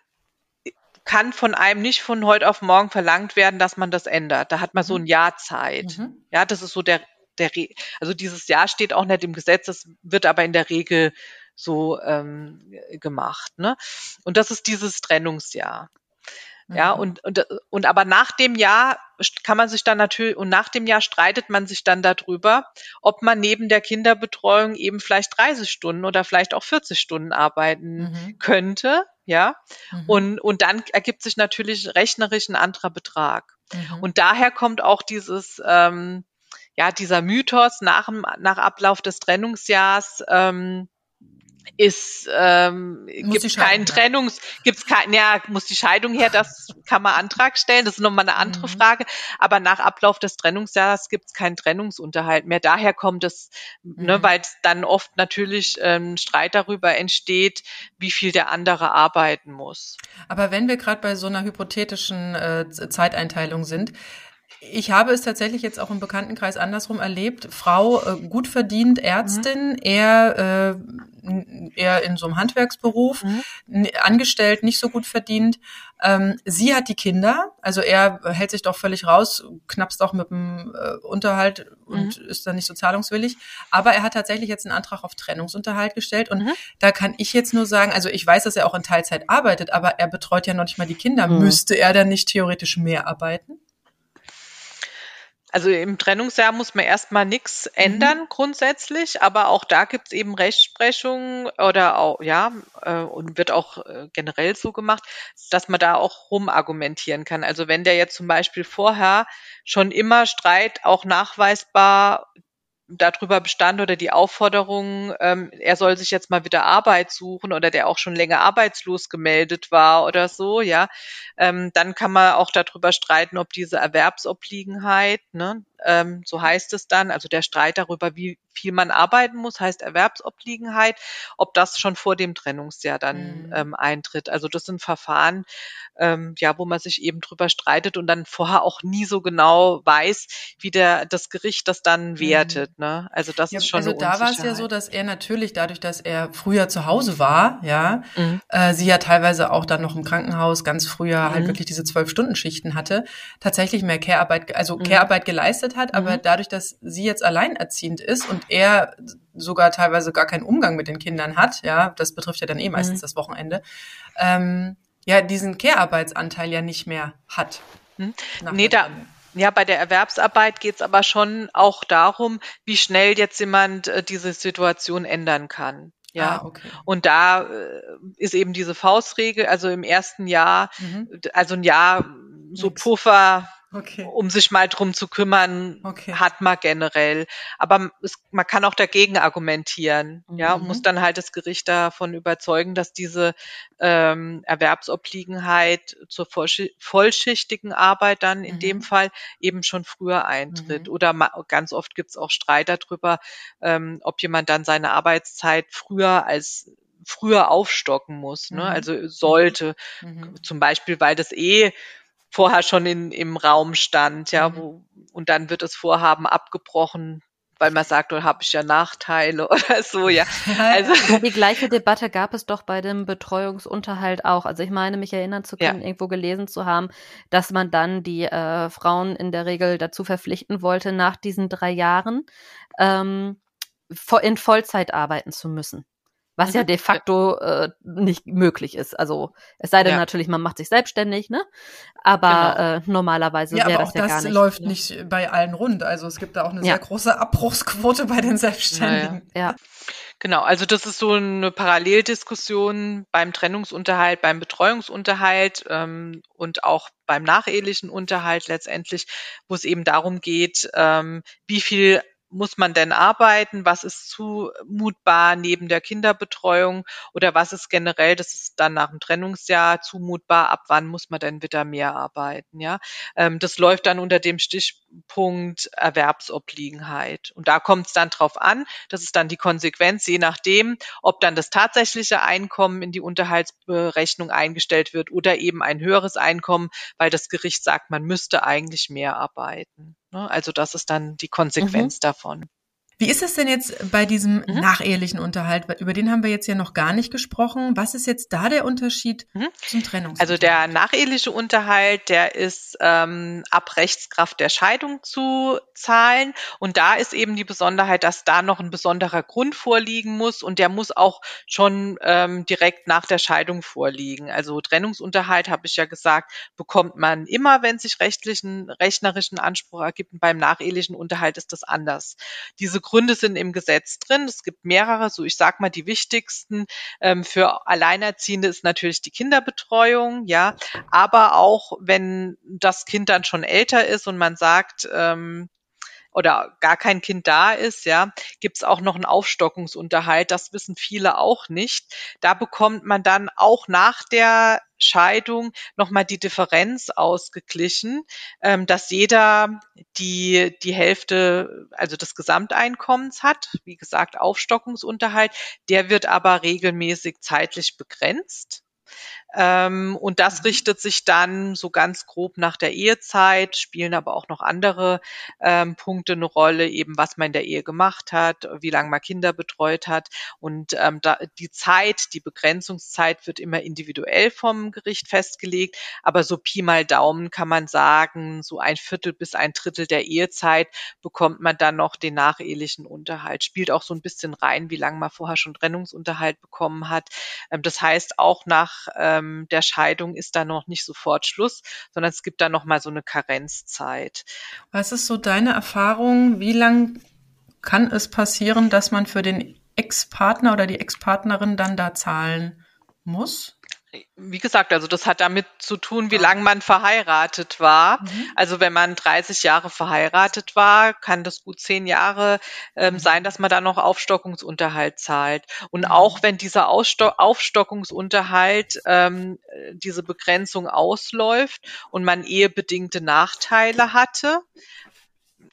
kann von einem nicht von heute auf morgen verlangt werden, dass man das ändert. Da hat man mhm. so ein Jahr Zeit. Mhm. Ja, das ist so der, der, also dieses Jahr steht auch nicht im Gesetz, das wird aber in der Regel so ähm, gemacht, ne? Und das ist dieses Trennungsjahr. Ja, mhm. und, und, und aber nach dem Jahr kann man sich dann natürlich, und nach dem Jahr streitet man sich dann darüber, ob man neben der Kinderbetreuung eben vielleicht dreißig Stunden oder vielleicht auch vierzig Stunden arbeiten mhm. könnte, ja. Mhm. Und, und dann ergibt sich natürlich rechnerisch ein anderer Betrag. Mhm. Und daher kommt auch dieses, ähm, ja, dieser Mythos nach, nach Ablauf des Trennungsjahrs, ähm, ist ähm, gibt es keinen Trennungs, gibt's kein, ja, muss die Scheidung her, das kann man Antrag stellen, das ist nochmal eine andere mhm. Frage, aber nach Ablauf des Trennungsjahres gibt es keinen Trennungsunterhalt mehr. Daher kommt es, mhm. ne, weil es dann oft natürlich ähm, Streit darüber entsteht, wie viel der andere arbeiten muss. Aber wenn wir gerade bei so einer hypothetischen äh, Zeiteinteilung sind, ich habe es tatsächlich jetzt auch im Bekanntenkreis andersrum erlebt. Frau äh, gut verdient, Ärztin, mhm. er, äh, er in so einem Handwerksberuf, mhm. angestellt, nicht so gut verdient. Ähm, sie hat die Kinder, also er hält sich doch völlig raus, knappst auch mit dem äh, Unterhalt und mhm. ist dann nicht so zahlungswillig. Aber er hat tatsächlich jetzt einen Antrag auf Trennungsunterhalt gestellt. Und mhm. da kann ich jetzt nur sagen, also ich weiß, dass er auch in Teilzeit arbeitet, aber er betreut ja noch nicht mal die Kinder. Mhm. Müsste er dann nicht theoretisch mehr arbeiten? Also im Trennungsjahr muss man erstmal nichts ändern, mhm. grundsätzlich, aber auch da gibt's eben Rechtsprechung oder auch, ja, äh, und wird auch äh, generell so gemacht, dass man da auch rumargumentieren kann. Also wenn der jetzt zum Beispiel vorher schon immer Streit auch nachweisbar darüber bestand oder die Aufforderung, ähm, er soll sich jetzt mal wieder Arbeit suchen oder der auch schon länger arbeitslos gemeldet war oder so, ja, ähm, dann kann man auch darüber streiten, ob diese Erwerbsobliegenheit, ne, ähm, so heißt es dann, also der Streit darüber, wie viel man arbeiten muss, heißt Erwerbsobliegenheit, ob das schon vor dem Trennungsjahr dann Mhm. ähm, eintritt. Also das sind Verfahren, ähm, ja, wo man sich eben drüber streitet und dann vorher auch nie so genau weiß, wie der das Gericht das dann wertet. Ne? Also das Ja, ist schon also eine da war es ja so, Unsicherheit. dass er natürlich dadurch, dass er früher zu Hause war, ja, Mhm. äh, sie ja teilweise auch dann noch im Krankenhaus ganz früher halt Mhm. wirklich diese Zwölf-Stunden-Schichten hatte, tatsächlich mehr Care-Arbeit, also Mhm. Care-Arbeit geleistet hat, aber Mhm. dadurch, dass sie jetzt alleinerziehend ist und er sogar teilweise gar keinen Umgang mit den Kindern hat, ja, das betrifft ja dann eh meistens Mhm. das Wochenende, ähm, ja, diesen Care-Arbeitsanteil ja nicht mehr hat Hm. nach Nee, der da, Trennung. ja, bei der Erwerbsarbeit geht's aber schon auch darum, wie schnell jetzt jemand äh, diese Situation ändern kann. Ja. Ah, okay. Und da äh, ist eben diese Faustregel, also im ersten Jahr, Mhm. d- also ein Jahr so Nix. Puffer, Okay. um sich mal drum zu kümmern, Okay. hat man generell. Aber es, man kann auch dagegen argumentieren, ja, und muss Mhm. dann halt das Gericht davon überzeugen, dass diese ähm, Erwerbsobliegenheit zur vollschi- vollschichtigen Arbeit dann in dem Mhm. Fall eben schon früher eintritt. Mhm. Oder ma ganz oft gibt es auch Streit darüber, ähm, ob jemand dann seine Arbeitszeit früher als früher aufstocken muss, ne? Mhm. Also sollte. Mhm. Zum Beispiel, weil das eh vorher schon in, im Raum stand, ja, Mhm. wo, und dann wird das Vorhaben abgebrochen, weil man sagt, da habe ich ja Nachteile oder so, ja. Also, Ja, die gleiche Debatte gab es doch bei dem Betreuungsunterhalt auch. Also ich meine, mich erinnern zu ja. können, irgendwo gelesen zu haben, dass man dann die äh, Frauen in der Regel dazu verpflichten wollte, nach diesen drei Jahren ähm, vo- in Vollzeit arbeiten zu müssen. Was ja Mhm. de facto äh, nicht möglich ist. Also es sei denn Ja, natürlich, man macht sich selbstständig, ne? Aber genau. äh, normalerweise Ja, wäre aber das auch ja gar das nicht. läuft Ja. nicht bei allen rund. Also es gibt da auch eine Ja, sehr große Abbruchsquote bei den Naja. Selbstständigen. ja. Genau, also das ist so eine Paralleldiskussion beim Trennungsunterhalt, beim Betreuungsunterhalt ähm, und auch beim nachehelichen Unterhalt letztendlich, wo es eben darum geht, ähm, wie viel muss man denn arbeiten, was ist zumutbar neben der Kinderbetreuung oder was ist generell, das ist dann nach dem Trennungsjahr zumutbar, ab wann muss man denn wieder mehr arbeiten, ja. Ähm, das läuft dann unter dem Stichpunkt Erwerbsobliegenheit. Und da kommt es dann drauf an, das ist dann die Konsequenz, je nachdem, ob dann das tatsächliche Einkommen in die Unterhaltsberechnung eingestellt wird oder eben ein höheres Einkommen, weil das Gericht sagt, man müsste eigentlich mehr arbeiten. Ne? Also das ist dann die Mhm. Konsequenz davon. Wie ist es denn jetzt bei diesem Mhm. nachehelichen Unterhalt? Über den haben wir jetzt ja noch gar nicht gesprochen. Was ist jetzt da der Unterschied Mhm. zum Also Trennungsunterhalt? der nacheheliche Unterhalt, der ist ähm, ab Rechtskraft der Scheidung zu zahlen. Und da ist eben die Besonderheit, dass da noch ein besonderer Grund vorliegen muss und der muss auch schon ähm, direkt nach der Scheidung vorliegen. Also Trennungsunterhalt, habe ich ja gesagt, bekommt man immer, wenn sich rechtlichen, rechnerischen Anspruch ergibt. Und beim nachehelichen Unterhalt ist das anders. Diese Gründe sind im Gesetz drin. Es gibt mehrere, so ich sag mal die wichtigsten. Ähm, für Alleinerziehende ist natürlich die Kinderbetreuung, ja, aber auch wenn das Kind dann schon älter ist und man sagt, ähm, oder gar kein Kind da ist, ja, gibt's auch noch einen Aufstockungsunterhalt. Das wissen viele auch nicht. Da bekommt man dann auch nach der Scheidung nochmal die Differenz ausgeglichen, ähm, dass jeder die, die Hälfte, also des Gesamteinkommens hat. Wie gesagt, Aufstockungsunterhalt. Der wird aber regelmäßig zeitlich begrenzt. Ähm, und das richtet sich dann so ganz grob nach der Ehezeit, spielen aber auch noch andere ähm, Punkte eine Rolle, eben was man in der Ehe gemacht hat, wie lange man Kinder betreut hat. Und ähm, da, die Zeit, die Begrenzungszeit wird immer individuell vom Gericht festgelegt. Aber so Pi mal Daumen kann man sagen, so ein Viertel bis ein Drittel der Ehezeit bekommt man dann noch den nachehelichen Unterhalt. Spielt auch so ein bisschen rein, wie lange man vorher schon Trennungsunterhalt bekommen hat. Ähm, das heißt, auch nach ähm, der Scheidung ist da noch nicht sofort Schluss, sondern es gibt da noch mal so eine Karenzzeit. Was ist so deine Erfahrung? Wie lang kann es passieren, dass man für den Ex-Partner oder die Ex-Partnerin dann da zahlen muss? Wie gesagt, also das hat damit zu tun, wie lange man verheiratet war. Mhm. Also wenn man dreißig Jahre verheiratet war, kann das gut zehn Jahre ähm, Mhm. sein, dass man dann noch Aufstockungsunterhalt zahlt. Und Mhm. auch wenn dieser Aussto Aufstockungsunterhalt, ähm, diese Begrenzung ausläuft und man ehebedingte Nachteile hatte,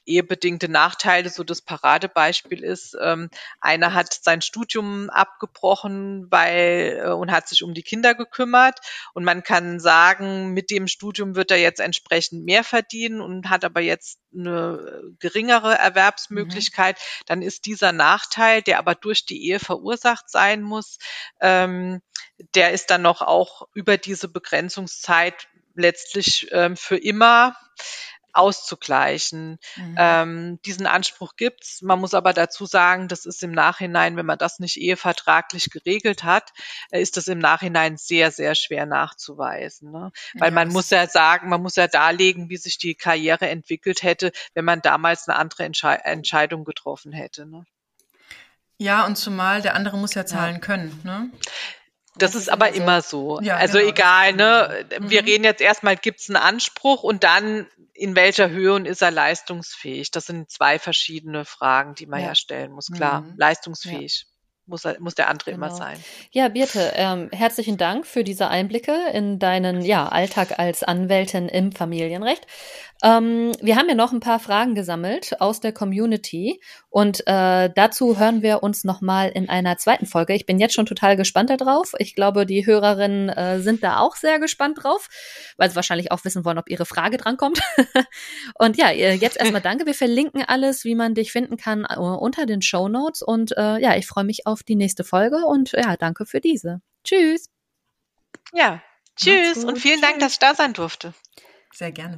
ehebedingte Nachteile so das Paradebeispiel ist. Ähm, einer hat sein Studium abgebrochen, weil äh, und hat sich um die Kinder gekümmert. Und man kann sagen, mit dem Studium wird er jetzt entsprechend mehr verdienen und hat aber jetzt eine geringere Erwerbsmöglichkeit. Mhm. Dann ist dieser Nachteil, der aber durch die Ehe verursacht sein muss, ähm, der ist dann noch auch über diese Begrenzungszeit letztlich ähm, für immer auszugleichen. Mhm. Ähm, diesen Anspruch gibt's. Man muss aber dazu sagen, das ist im Nachhinein, wenn man das nicht ehevertraglich geregelt hat, ist das im Nachhinein sehr, sehr schwer nachzuweisen. Ne? Weil ja, man muss ja sagen, man muss ja darlegen, wie sich die Karriere entwickelt hätte, wenn man damals eine andere Entsche- Entscheidung getroffen hätte. Ne? Ja, und zumal der andere muss ja zahlen ja. können. Ne? Das, das ist, ist aber so. immer so. Ja, also genau, egal, ne? Wir mhm. reden jetzt erstmal, gibt's einen Anspruch und dann in welcher Höhe und ist er leistungsfähig? Das sind zwei verschiedene Fragen, die man ja, ja stellen muss. Klar, mhm. leistungsfähig. Ja. Muss, muss der andere genau. immer sein. Ja, Birte, ähm, herzlichen Dank für diese Einblicke in deinen ja, Alltag als Anwältin im Familienrecht. Ähm, wir haben ja noch ein paar Fragen gesammelt aus der Community und äh, dazu hören wir uns nochmal in einer zweiten Folge. Ich bin jetzt schon total gespannt darauf. Ich glaube, die Hörerinnen äh, sind da auch sehr gespannt drauf, weil sie wahrscheinlich auch wissen wollen, ob ihre Frage drankommt. Und ja, jetzt erstmal danke. Wir verlinken alles, wie man dich finden kann, unter den Shownotes und äh, ja, ich freue mich auf die nächste Folge und ja, danke für diese. Tschüss. Ja, tschüss und vielen tschüss. Dank, dass ich da sein durfte. Sehr gerne.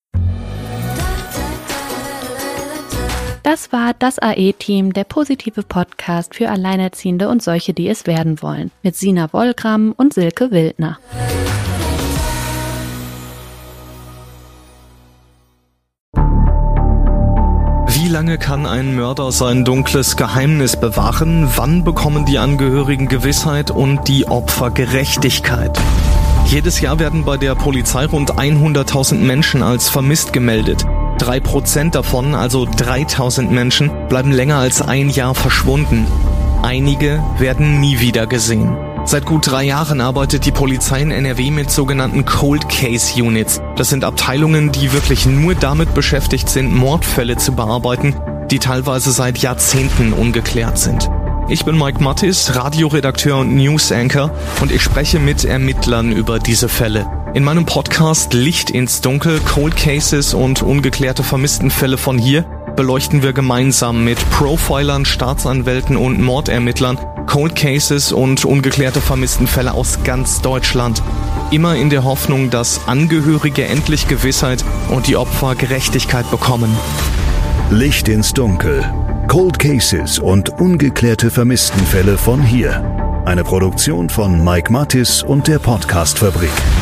Das war das A E-Team, der positive Podcast für Alleinerziehende und solche, die es werden wollen, mit Sina Wollgramm und Silke Wildner. Wie lange kann ein Mörder sein dunkles Geheimnis bewahren? Wann bekommen die Angehörigen Gewissheit und die Opfer Gerechtigkeit? Jedes Jahr werden bei der Polizei rund hunderttausend Menschen als vermisst gemeldet. Drei Prozent davon, also dreitausend Menschen, bleiben länger als ein Jahr verschwunden. Einige werden nie wieder gesehen. Seit gut drei Jahren arbeitet die Polizei in N R W mit sogenannten Cold Case Units. Das sind Abteilungen, die wirklich nur damit beschäftigt sind, Mordfälle zu bearbeiten, die teilweise seit Jahrzehnten ungeklärt sind. Ich bin Mike Mattis, Radioredakteur und News-Anchor und ich spreche mit Ermittlern über diese Fälle. In meinem Podcast Licht ins Dunkel, Cold Cases und ungeklärte Vermisstenfälle von hier beleuchten wir gemeinsam mit Profilern, Staatsanwälten und Mordermittlern Cold Cases und ungeklärte Vermisstenfälle aus ganz Deutschland. Immer in der Hoffnung, dass Angehörige endlich Gewissheit und die Opfer Gerechtigkeit bekommen. Licht ins Dunkel. Cold Cases und ungeklärte Vermisstenfälle von hier. Eine Produktion von Mike Mattis und der Podcast-Fabrik.